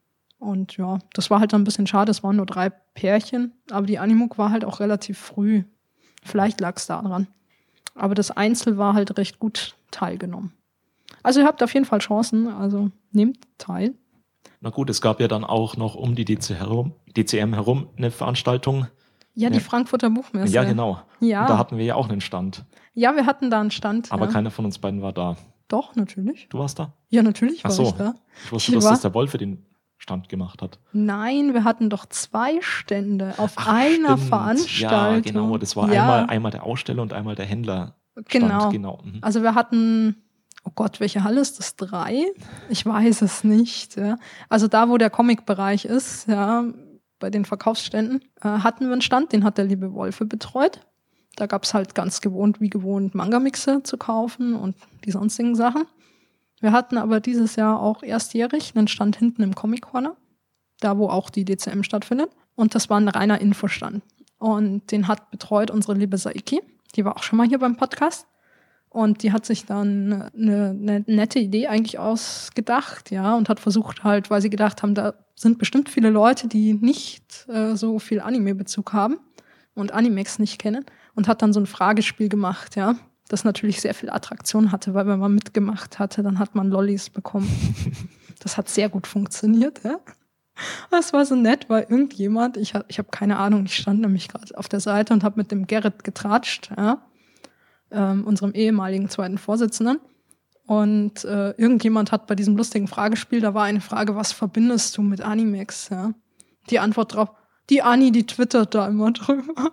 Und ja, das war halt dann ein bisschen schade. Es waren nur 3 Pärchen, aber die Animook war halt auch relativ früh. Vielleicht lag es daran. Aber das Einzel war halt recht gut teilgenommen. Also ihr habt auf jeden Fall Chancen, also nehmt teil. Na gut, es gab ja dann auch noch um die DCM herum eine Veranstaltung. Ja, die Frankfurter Buchmesse. Ja, genau. Ja. Und da hatten wir ja auch einen Stand. Ja, wir hatten da einen Stand. Aber ja. keiner von uns beiden war da. Doch, natürlich. Du warst da? Ja, natürlich war Ach so. ich da. Ich wusste, dass das der Wolfe den Stand gemacht hat. Nein, wir hatten doch 2 Stände auf einer stimmt. Veranstaltung. Ja, genau. Das war einmal der Aussteller und einmal der Händler. Genau. Mhm. Also wir hatten, oh Gott, welche Halle ist das? 3? Ich weiß es nicht. Ja. Also da, wo der Comic-Bereich ist, ja, bei den Verkaufsständen, hatten wir einen Stand, den hat der liebe Wolfe betreut. Da gab es halt ganz wie gewohnt Manga-Mixe zu kaufen und die sonstigen Sachen. Wir hatten aber dieses Jahr auch erstjährig einen Stand hinten im Comic Corner, da wo auch die DCM stattfindet. Und das war ein reiner Infostand. Und den hat betreut unsere liebe Saiki. Die war auch schon mal hier beim Podcast. Und die hat sich dann eine nette Idee eigentlich ausgedacht, ja, und hat versucht halt, weil sie gedacht haben, da sind bestimmt viele Leute, die nicht so viel Anime-Bezug haben und Animex nicht kennen, und hat dann so ein Fragespiel gemacht, ja, das natürlich sehr viel Attraktion hatte, weil wenn man mitgemacht hatte, dann hat man Lollis bekommen. Das hat sehr gut funktioniert, ja. Das war so nett, weil irgendjemand, ich habe keine Ahnung, ich stand nämlich gerade auf der Seite und habe mit dem Gerrit getratscht, ja, unserem ehemaligen 2. Vorsitzenden. Und irgendjemand hat bei diesem lustigen Fragespiel, da war eine Frage, was verbindest du mit Animex? Ja? Die Antwort drauf, die Anni, die twittert da immer drüber.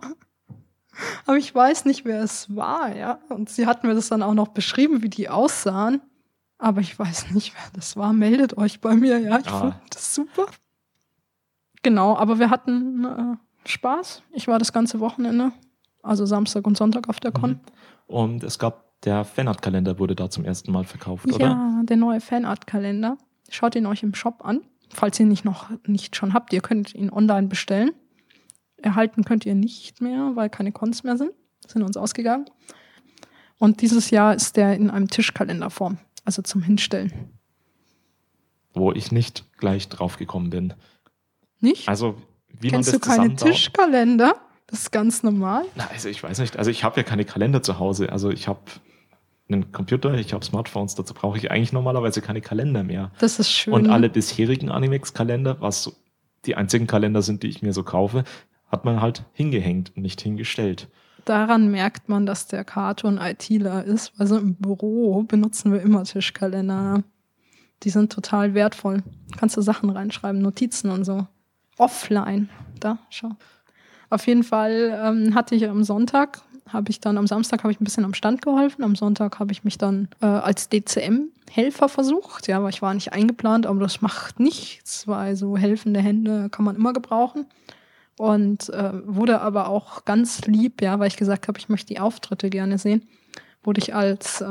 Aber ich weiß nicht, wer es war, ja. Und sie hat mir das dann auch noch beschrieben, wie die aussahen. Aber ich weiß nicht, wer das war. Meldet euch bei mir, ja. Ich fand das super. Genau, aber wir hatten Spaß. Ich war das ganze Wochenende, also Samstag und Sonntag auf der Con. Und es gab, der Fanart-Kalender wurde da zum ersten Mal verkauft, oder? Ja, der neue Fanart-Kalender. Schaut ihn euch im Shop an. Falls ihr ihn nicht schon habt, ihr könnt ihn online bestellen. Erhalten könnt ihr nicht mehr, weil keine Cons mehr sind uns ausgegangen. Und dieses Jahr ist der in einem Tischkalenderform, also zum Hinstellen. Wo ich nicht gleich drauf gekommen bin. Nicht? Also, wie Kennst man das du keine zusammenbaut. Tischkalender? Das ist ganz normal. Na, also ich weiß nicht. Also ich habe ja keine Kalender zu Hause. Also ich habe einen Computer, ich habe Smartphones, dazu brauche ich eigentlich normalerweise keine Kalender mehr. Das ist schön. Und alle bisherigen Animex-Kalender, was so die einzigen Kalender sind, die ich mir so kaufe, hat man halt hingehängt und nicht hingestellt. Daran merkt man, dass der Kato ein ITler ist. Also im Büro benutzen wir immer Tischkalender. Die sind total wertvoll. Kannst du Sachen reinschreiben, Notizen und so. Offline. Da, schau. Auf jeden Fall hatte ich am Samstag habe ich ein bisschen am Stand geholfen. Am Sonntag habe ich mich dann als DCM-Helfer versucht. Ja, aber ich war nicht eingeplant, aber das macht nichts, weil so helfende Hände kann man immer gebrauchen. Und wurde aber auch ganz lieb, ja, weil ich gesagt habe, ich möchte die Auftritte gerne sehen, wurde ich als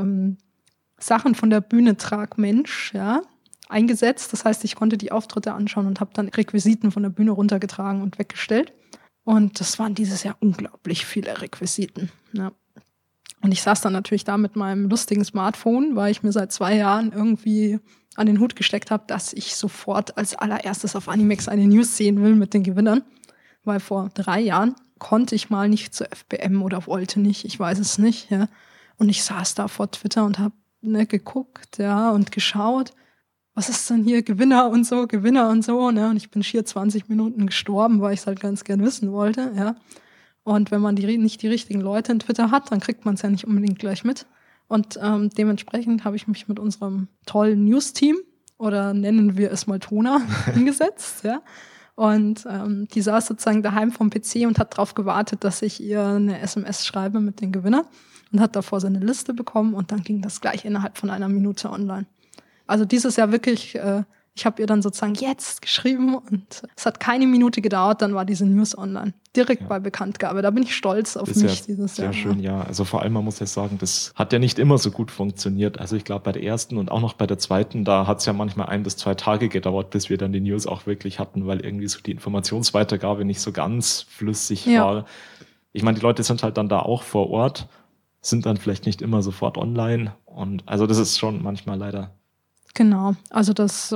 Sachen von der Bühne Tragmensch, ja, eingesetzt. Das heißt, ich konnte die Auftritte anschauen und habe dann Requisiten von der Bühne runtergetragen und weggestellt. Und das waren dieses Jahr unglaublich viele Requisiten. Ja. Und ich saß dann natürlich da mit meinem lustigen Smartphone, weil ich mir seit 2 Jahren irgendwie an den Hut gesteckt habe, dass ich sofort als allererstes auf Animex eine News sehen will mit den Gewinnern. Weil vor 3 Jahren konnte ich mal nicht zur FBM oder wollte nicht, ich weiß es nicht. Ja. Und ich saß da vor Twitter und habe geguckt, ja, und geschaut, was ist denn hier, Gewinner und so, ne? Und ich bin schier 20 Minuten gestorben, weil ich es halt ganz gern wissen wollte, ja. Und wenn man nicht die richtigen Leute in Twitter hat, dann kriegt man es ja nicht unbedingt gleich mit. Und dementsprechend habe ich mich mit unserem tollen News-Team, oder nennen wir es mal Tona, hingesetzt, ja. Und die saß sozusagen daheim vom PC und hat darauf gewartet, dass ich ihr eine SMS schreibe mit den Gewinnern und hat davor seine Liste bekommen und dann ging das gleich innerhalb von 1 Minute online. Also dieses Jahr wirklich, ich habe ihr dann sozusagen jetzt geschrieben und es hat keine Minute gedauert, dann war diese News online. Direkt bei Bekanntgabe. Da bin ich stolz auf mich dieses Jahr. Sehr schön, ja. Also vor allem, man muss ja sagen, das hat ja nicht immer so gut funktioniert. Also ich glaube, bei der ersten und auch noch bei der zweiten, da hat es ja manchmal 1 bis 2 Tage gedauert, bis wir dann die News auch wirklich hatten, weil irgendwie so die Informationsweitergabe nicht so ganz flüssig war. Ich meine, die Leute sind halt dann da auch vor Ort, sind dann vielleicht nicht immer sofort online und also das ist schon manchmal leider. Genau, also das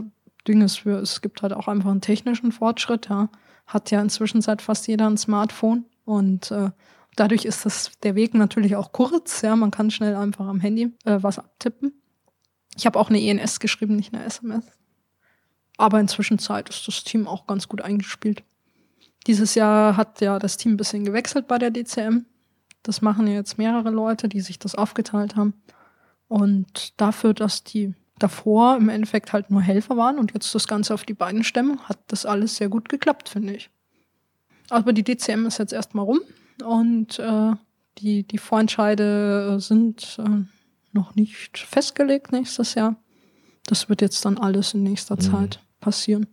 Ding ist, es gibt halt auch einfach einen technischen Fortschritt, ja. Hat ja inzwischen seit fast jeder ein Smartphone und dadurch ist der Weg natürlich auch kurz, ja. Man kann schnell einfach am Handy was abtippen. Ich habe auch eine ENS geschrieben, nicht eine SMS. Aber inzwischen ist das Team auch ganz gut eingespielt. Dieses Jahr hat ja das Team ein bisschen gewechselt bei der DCM. Das machen ja jetzt mehrere Leute, die sich das aufgeteilt haben. Und dafür, dass die davor im Endeffekt halt nur Helfer waren und jetzt das Ganze auf die Beine stemmen, hat das alles sehr gut geklappt, finde ich. Aber die DCM ist jetzt erstmal rum und die Vorentscheide sind noch nicht festgelegt nächstes Jahr. Das wird jetzt dann alles in nächster Zeit passieren.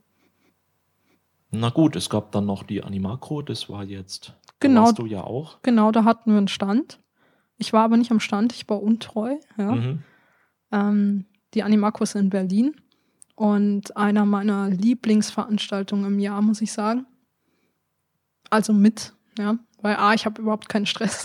Na gut, es gab dann noch die Animacro, das war jetzt, Genau, da warst du ja auch. Genau, da hatten wir einen Stand. Ich war aber nicht am Stand, ich war untreu. Ja. Die Animacro ist in Berlin und einer meiner Lieblingsveranstaltungen im Jahr, muss ich sagen. Also ja, weil A, ich habe überhaupt keinen Stress.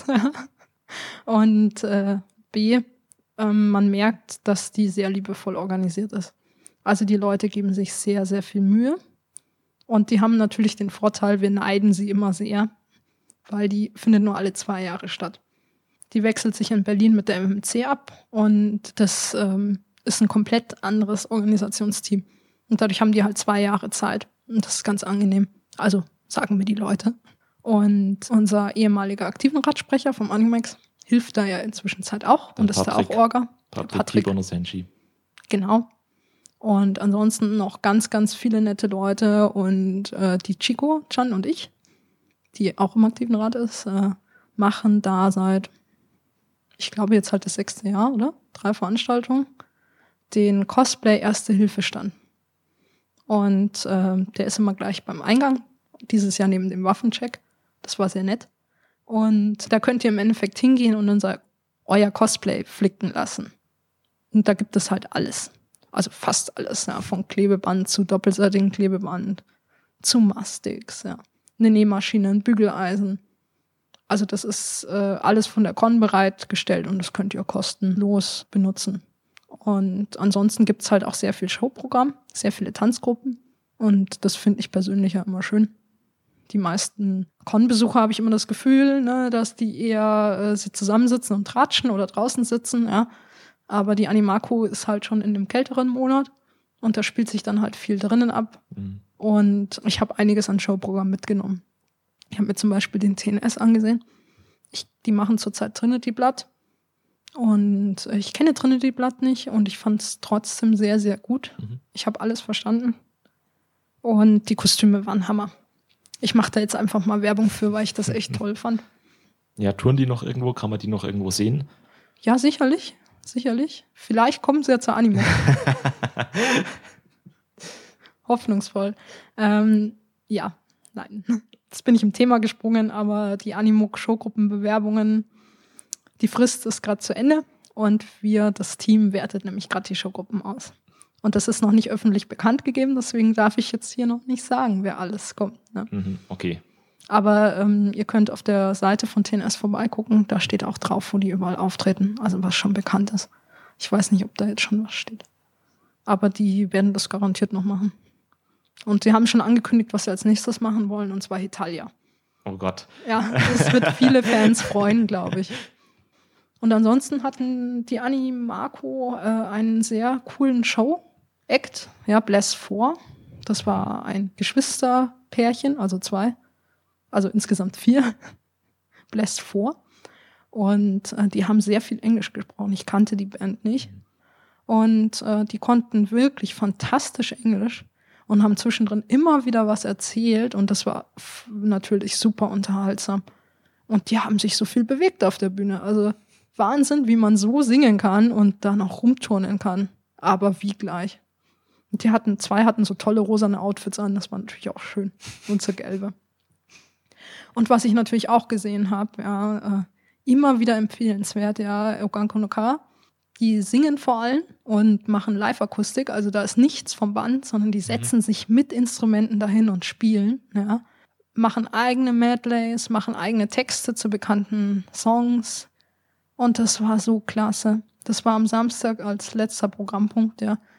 Und B, man merkt, dass die sehr liebevoll organisiert ist. Also die Leute geben sich sehr, sehr viel Mühe. Und die haben natürlich den Vorteil, wir neiden sie immer sehr, weil die findet nur alle 2 Jahre statt. Die wechselt sich in Berlin mit der MMC ab und das ist ein komplett anderes Organisationsteam. Und dadurch haben die halt 2 Jahre Zeit. Und das ist ganz angenehm. Also sagen mir die Leute. Und unser ehemaliger aktiven Radsprecher vom Animex hilft da ja inzwischen auch und ist da auch Orga. Patrick Bonosenchi. Genau. Und ansonsten noch ganz, ganz viele nette Leute und die Chico, Chan und ich, die auch im aktiven Rad ist, machen da seit, ich glaube jetzt halt das 6. Jahr, oder? 3 Veranstaltungen, den Cosplay Erste-Hilfe-Stand. Und der ist immer gleich beim Eingang, dieses Jahr neben dem Waffencheck. Das war sehr nett. Und da könnt ihr im Endeffekt hingehen und dann euer Cosplay flicken lassen. Und da gibt es halt alles. Also fast alles, ja, von Klebeband zu doppelseitigen Klebeband zu Mastix, ja. Eine Nähmaschine, ein Bügeleisen. Also das ist alles von der Con bereitgestellt und das könnt ihr kostenlos benutzen. Und ansonsten gibt's halt auch sehr viel Showprogramm, sehr viele Tanzgruppen und das finde ich persönlich ja immer schön. Die meisten Con-Besucher habe ich immer das Gefühl, ne, dass die eher zusammensitzen und tratschen oder draußen sitzen, ja. Aber die Animacro ist halt schon in dem kälteren Monat und da spielt sich dann halt viel drinnen ab. Und ich habe einiges an Showprogramm mitgenommen. Ich habe mir zum Beispiel den TNS angesehen. Die machen zurzeit Trinity Blood. Und ich kenne Trinity Blood nicht und ich fand es trotzdem sehr, sehr gut. Ich habe alles verstanden. Und die Kostüme waren Hammer. Ich mache da jetzt einfach mal Werbung für, weil ich das echt toll fand. Ja, touren die noch irgendwo? Kann man die noch irgendwo sehen? Ja, sicherlich. Sicherlich. Vielleicht kommen sie ja zur Animo. Hoffnungsvoll. Ja, nein. Jetzt bin ich im Thema gesprungen, aber die Animo-Showgruppenbewerbungen, die Frist ist gerade zu Ende und das Team wertet nämlich gerade die Showgruppen aus. Und das ist noch nicht öffentlich bekannt gegeben, deswegen darf ich jetzt hier noch nicht sagen, wer alles kommt. Ne? Okay. Aber ihr könnt auf der Seite von TNS vorbeigucken, da steht auch drauf, wo die überall auftreten, also was schon bekannt ist. Ich weiß nicht, ob da jetzt schon was steht. Aber die werden das garantiert noch machen. Und sie haben schon angekündigt, was sie als nächstes machen wollen, und zwar Italia. Oh Gott. Ja, das wird viele Fans freuen, glaube ich. Und ansonsten hatten die Animacro einen sehr coolen Show-Act, ja, Bless 4. Das war ein Geschwisterpärchen, also 2. Also insgesamt 4. Blessed 4. Und die haben sehr viel Englisch gesprochen. Ich kannte die Band nicht. Und die konnten wirklich fantastisch Englisch und haben zwischendrin immer wieder was erzählt. Und das war natürlich super unterhaltsam. Und die haben sich so viel bewegt auf der Bühne. Also Wahnsinn, wie man so singen kann und dann auch rumturnen kann. Aber wie gleich. Und zwei hatten so tolle rosane Outfits an. Das war natürlich auch schön. Und so gelbe. Und was ich natürlich auch gesehen habe, ja, immer wieder empfehlenswert, ja, Oganko no Kara. Die singen vor allem und machen Live-Akustik, also da ist nichts vom Band, sondern die setzen sich mit Instrumenten dahin und spielen, ja. Machen eigene Medleys, machen eigene Texte zu bekannten Songs und das war so klasse. Das war am Samstag als letzter Programmpunkt, ja.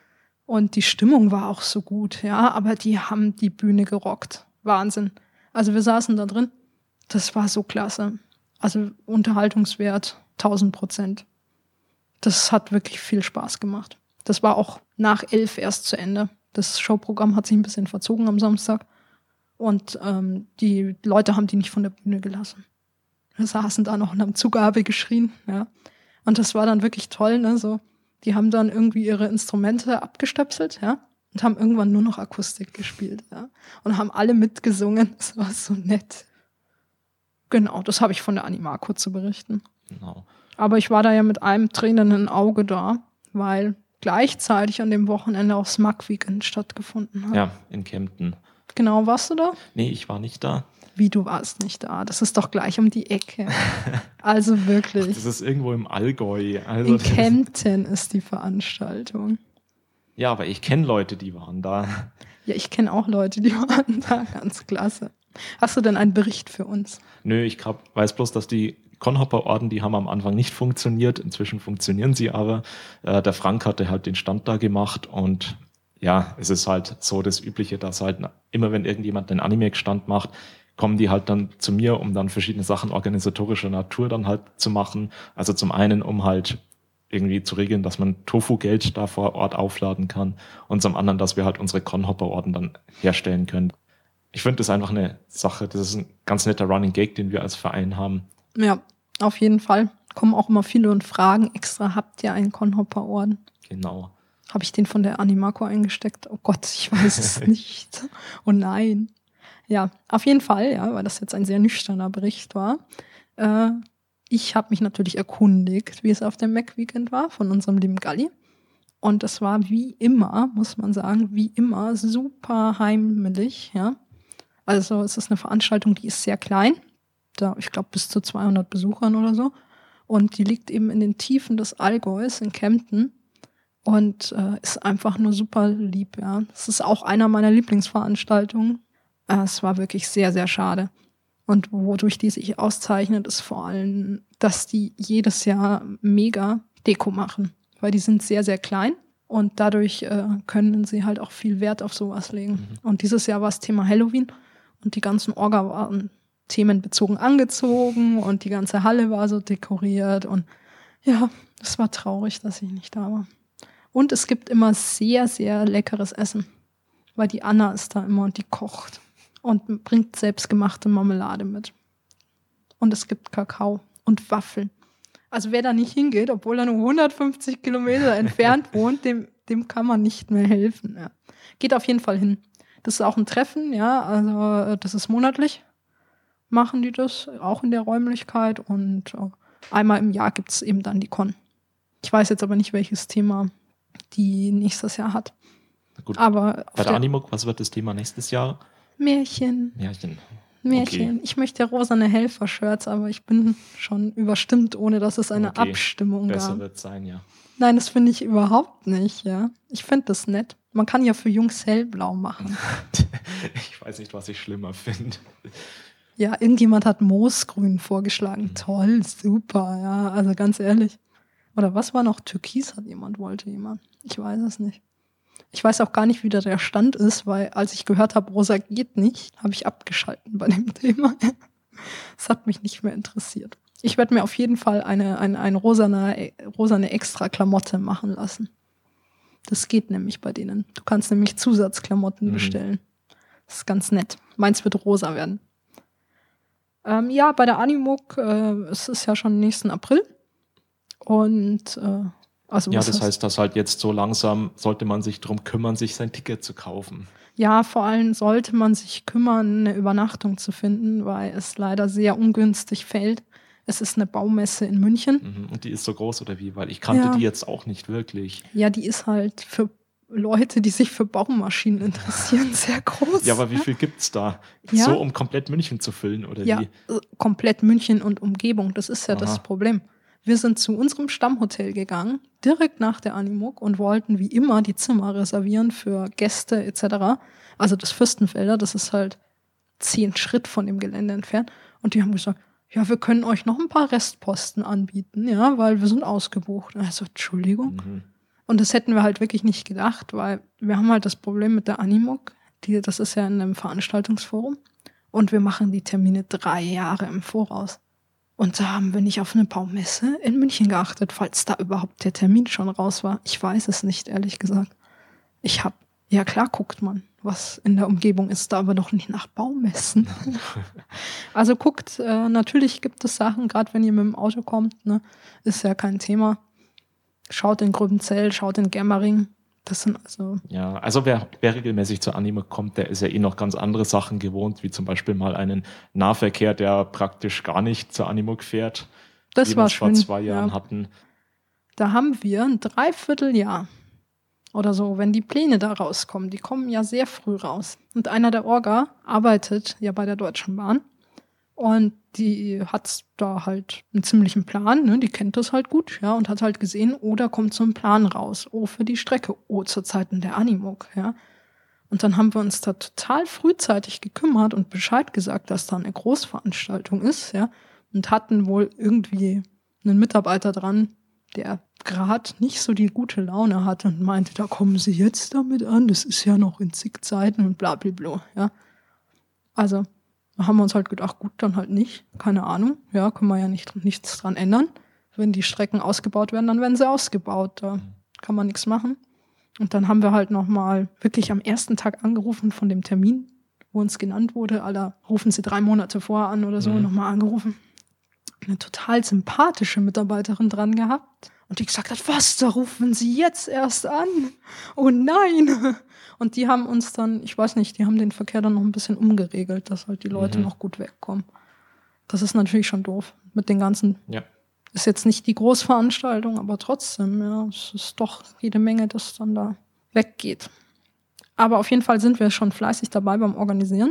Und die Stimmung war auch so gut, ja, aber die haben die Bühne gerockt. Wahnsinn. Also wir saßen da drin, das war so klasse. Also Unterhaltungswert 1000%. Das hat wirklich viel Spaß gemacht. Das war auch nach 11 erst zu Ende. Das Showprogramm hat sich ein bisschen verzogen am Samstag. Und die Leute haben die nicht von der Bühne gelassen. Wir saßen da noch und haben Zugabe geschrien, ja. Und das war dann wirklich toll, ne, so. Die haben dann irgendwie ihre Instrumente abgestöpselt, ja, und haben irgendwann nur noch Akustik gespielt, ja. Und haben alle mitgesungen. Das war so nett. Genau, das habe ich von der Animarco zu berichten. Genau. Aber ich war da ja mit einem tränenden Auge da, weil gleichzeitig an dem Wochenende auch Smug Weekend stattgefunden hat. Ja, in Kempten. Genau, warst du da? Nee, ich war nicht da. Wie, du warst nicht da? Das ist doch gleich um die Ecke. Also wirklich. Das ist irgendwo im Allgäu. Also in Kempten ist die Veranstaltung. Ja, aber ich kenne Leute, die waren da. Ja, ich kenne auch Leute, die waren da. Ganz klasse. Hast du denn einen Bericht für uns? Nö, ich weiß bloß, dass die Konhopper-Orden, die haben am Anfang nicht funktioniert. Inzwischen funktionieren sie aber. Der Frank hatte halt den Stand da gemacht und ja, es ist halt so das Übliche, dass halt immer, wenn irgendjemand den Anime-Stand macht, kommen die halt dann zu mir, um dann verschiedene Sachen organisatorischer Natur dann halt zu machen. Also zum einen, um halt irgendwie zu regeln, dass man Tofu-Geld da vor Ort aufladen kann und zum anderen, dass wir halt unsere Konhopper-Orden dann herstellen können. Ich finde das einfach eine Sache, das ist ein ganz netter Running Gag, den wir als Verein haben. Ja, auf jeden Fall. Kommen auch immer viele und fragen extra, habt ihr einen Konhopper-Orden? Genau. Habe ich den von der Animarco eingesteckt? Oh Gott, ich weiß es nicht. Oh nein. Ja, auf jeden Fall, ja, weil das jetzt ein sehr nüchterner Bericht war. Ich habe mich natürlich erkundigt, wie es auf dem Mac-Weekend war, von unserem lieben Galli. Und es war wie immer, muss man sagen, wie immer super heimelig, ja. Also es ist eine Veranstaltung, die ist sehr klein. Da, ich glaube, bis zu 200 Besuchern oder so. Und die liegt eben in den Tiefen des Allgäus in Kempten. Und ist einfach nur super lieb, ja. Es ist auch einer meiner Lieblingsveranstaltungen. Es war wirklich sehr, sehr schade. Und wodurch die sich auszeichnet, ist vor allem, dass die jedes Jahr mega Deko machen. Weil die sind sehr, sehr klein und dadurch können sie halt auch viel Wert auf sowas legen. Mhm. Und dieses Jahr war das Thema Halloween und die ganzen Orga waren themenbezogen angezogen und die ganze Halle war so dekoriert. Und ja, es war traurig, dass ich nicht da war. Und es gibt immer sehr, sehr leckeres Essen. Weil die Anna ist da immer und die kocht. Und bringt selbstgemachte Marmelade mit. Und es gibt Kakao und Waffeln. Also wer da nicht hingeht, obwohl er nur 150 Kilometer entfernt wohnt, dem kann man nicht mehr helfen. Ja. Geht auf jeden Fall hin. Das ist auch ein Treffen, ja, also das ist monatlich. Machen die das, auch in der Räumlichkeit. Und einmal im Jahr gibt es eben dann die Con. Ich weiß jetzt aber nicht, welches Thema die nächstes Jahr hat. Gut. Aber bei der Animuk, was wird das Thema nächstes Jahr? Märchen. Okay. Ich möchte rosane Helfer-Shirts, aber ich bin schon überstimmt, ohne dass es eine Abstimmung gab. Besser wird es sein, ja. Nein, das finde ich überhaupt nicht, ja. Ich finde das nett. Man kann ja für Jungs hellblau machen. Ich weiß nicht, was ich schlimmer finde. Ja, irgendjemand hat Moosgrün vorgeschlagen. Toll, super, ja, also ganz ehrlich. Oder was war noch? Türkis wollte jemand. Ich weiß es nicht. Ich weiß auch gar nicht, wie da der Stand ist, weil als ich gehört habe, rosa geht nicht, habe ich abgeschalten bei dem Thema. Das hat mich nicht mehr interessiert. Ich werde mir auf jeden Fall eine rosane extra Klamotte machen lassen. Das geht nämlich bei denen. Du kannst nämlich Zusatzklamotten bestellen. Das ist ganz nett. Meins wird rosa werden. Ja, bei der Animuk, es ist ja schon nächsten April. Und also ja, das heißt, dass halt jetzt so langsam sollte man sich darum kümmern, sich sein Ticket zu kaufen. Ja, vor allem sollte man sich kümmern, eine Übernachtung zu finden, weil es leider sehr ungünstig fällt. Es ist eine Baumesse in München. Und die ist so groß oder wie? Weil ich kannte die jetzt auch nicht wirklich. Ja, die ist halt für Leute, die sich für Baumaschinen interessieren, sehr groß. Ja, aber wie viel gibt's da? Ja. So, um komplett München zu füllen oder wie? Ja, komplett München und Umgebung. Das ist ja das Problem. Wir sind zu unserem Stammhotel gegangen, direkt nach der Animuk und wollten wie immer die Zimmer reservieren für Gäste etc. Also das Fürstenfelder, das ist halt 10 Schritt von dem Gelände entfernt. Und die haben gesagt, ja, wir können euch noch ein paar Restposten anbieten, ja, weil wir sind ausgebucht. Also, Entschuldigung. Und das hätten wir halt wirklich nicht gedacht, weil wir haben halt das Problem mit der Animuk. Das ist ja in einem Veranstaltungsforum. Und wir machen die Termine 3 Jahre im Voraus. Und da haben wir nicht auf eine Baumesse in München geachtet, falls da überhaupt der Termin schon raus war. Ich weiß es nicht, ehrlich gesagt. Ja klar guckt man, was in der Umgebung ist, da aber doch nicht nach Baumessen. Also guckt, natürlich gibt es Sachen, gerade wenn ihr mit dem Auto kommt, ne, ist ja kein Thema. Schaut in Gröbenzell, schaut in Germering. Das sind also... Ja, also wer regelmäßig zur Animuk kommt, der ist ja noch ganz andere Sachen gewohnt, wie zum Beispiel mal einen Nahverkehr, der praktisch gar nicht zur Animuk fährt. Das war schön. Vor 2 Jahren hatten. Da haben wir ein Dreivierteljahr oder so, wenn die Pläne da rauskommen. Die kommen ja sehr früh raus. Und einer der Orga arbeitet ja bei der Deutschen Bahn. Und die hat da halt einen ziemlichen Plan, ne? Die kennt das halt gut, ja, und hat halt gesehen, da kommt so ein Plan raus. Für die Strecke. Zu Zeiten der Animuk, ja. Und dann haben wir uns da total frühzeitig gekümmert und Bescheid gesagt, dass da eine Großveranstaltung ist, ja. Und hatten wohl irgendwie einen Mitarbeiter dran, der gerade nicht so die gute Laune hatte und meinte, da kommen Sie jetzt damit an, das ist ja noch in zig Zeiten und blablabla, ja. Also, da haben wir uns halt gedacht, gut, dann halt nicht, keine Ahnung, ja, können wir ja nichts dran ändern. Wenn die Strecken ausgebaut werden, dann werden sie ausgebaut, da kann man nichts machen. Und dann haben wir halt nochmal wirklich am ersten Tag angerufen von dem Termin, wo uns genannt wurde, rufen Sie 3 Monate vorher an oder so, nochmal angerufen. Eine total sympathische Mitarbeiterin dran gehabt und die gesagt hat, was, da rufen Sie jetzt erst an? Oh nein! Und die haben uns dann, ich weiß nicht, die haben den Verkehr dann noch ein bisschen umgeregelt, dass halt die Leute noch gut wegkommen. Das ist natürlich schon doof mit den ganzen, ist jetzt nicht die Großveranstaltung, aber trotzdem, ja, es ist doch jede Menge, das dann da weggeht. Aber auf jeden Fall sind wir schon fleißig dabei beim Organisieren.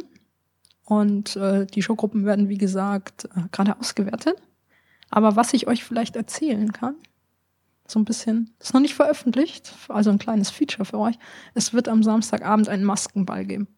Und die Showgruppen werden, wie gesagt, gerade ausgewertet. Aber was ich euch vielleicht erzählen kann, so ein bisschen, ist noch nicht veröffentlicht, also ein kleines Feature für euch. Es wird am Samstagabend einen Maskenball geben.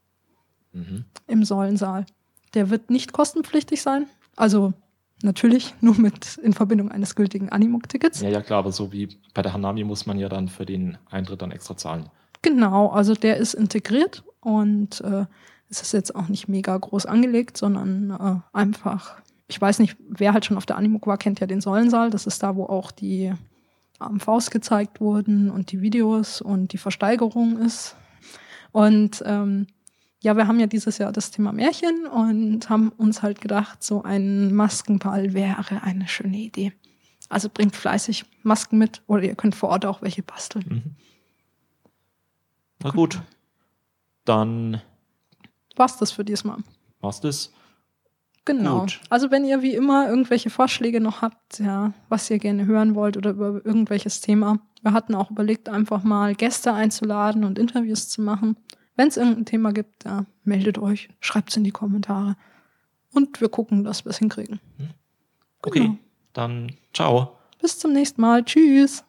Im Säulensaal. Der wird nicht kostenpflichtig sein. Also natürlich nur in Verbindung eines gültigen Animuk-Tickets. Ja, klar, aber so wie bei der Hanami muss man ja dann für den Eintritt dann extra zahlen. Genau, also der ist integriert und es ist jetzt auch nicht mega groß angelegt, sondern einfach, ich weiß nicht, wer halt schon auf der Animuk war, kennt ja den Säulensaal. Das ist da, wo auch die AMVs gezeigt wurden und die Videos und die Versteigerung ist. Und wir haben ja dieses Jahr das Thema Märchen und haben uns halt gedacht, so ein Maskenball wäre eine schöne Idee. Also bringt fleißig Masken mit oder ihr könnt vor Ort auch welche basteln. Na gut, dann war's das für diesmal. War's das? Genau. Gut. Also wenn ihr wie immer irgendwelche Vorschläge noch habt, ja, was ihr gerne hören wollt oder über irgendwelches Thema. Wir hatten auch überlegt, einfach mal Gäste einzuladen und Interviews zu machen. Wenn es irgendein Thema gibt, ja, meldet euch, schreibt es in die Kommentare. Und wir gucken, dass wir es hinkriegen. Okay, Genau. dann ciao. Bis zum nächsten Mal. Tschüss.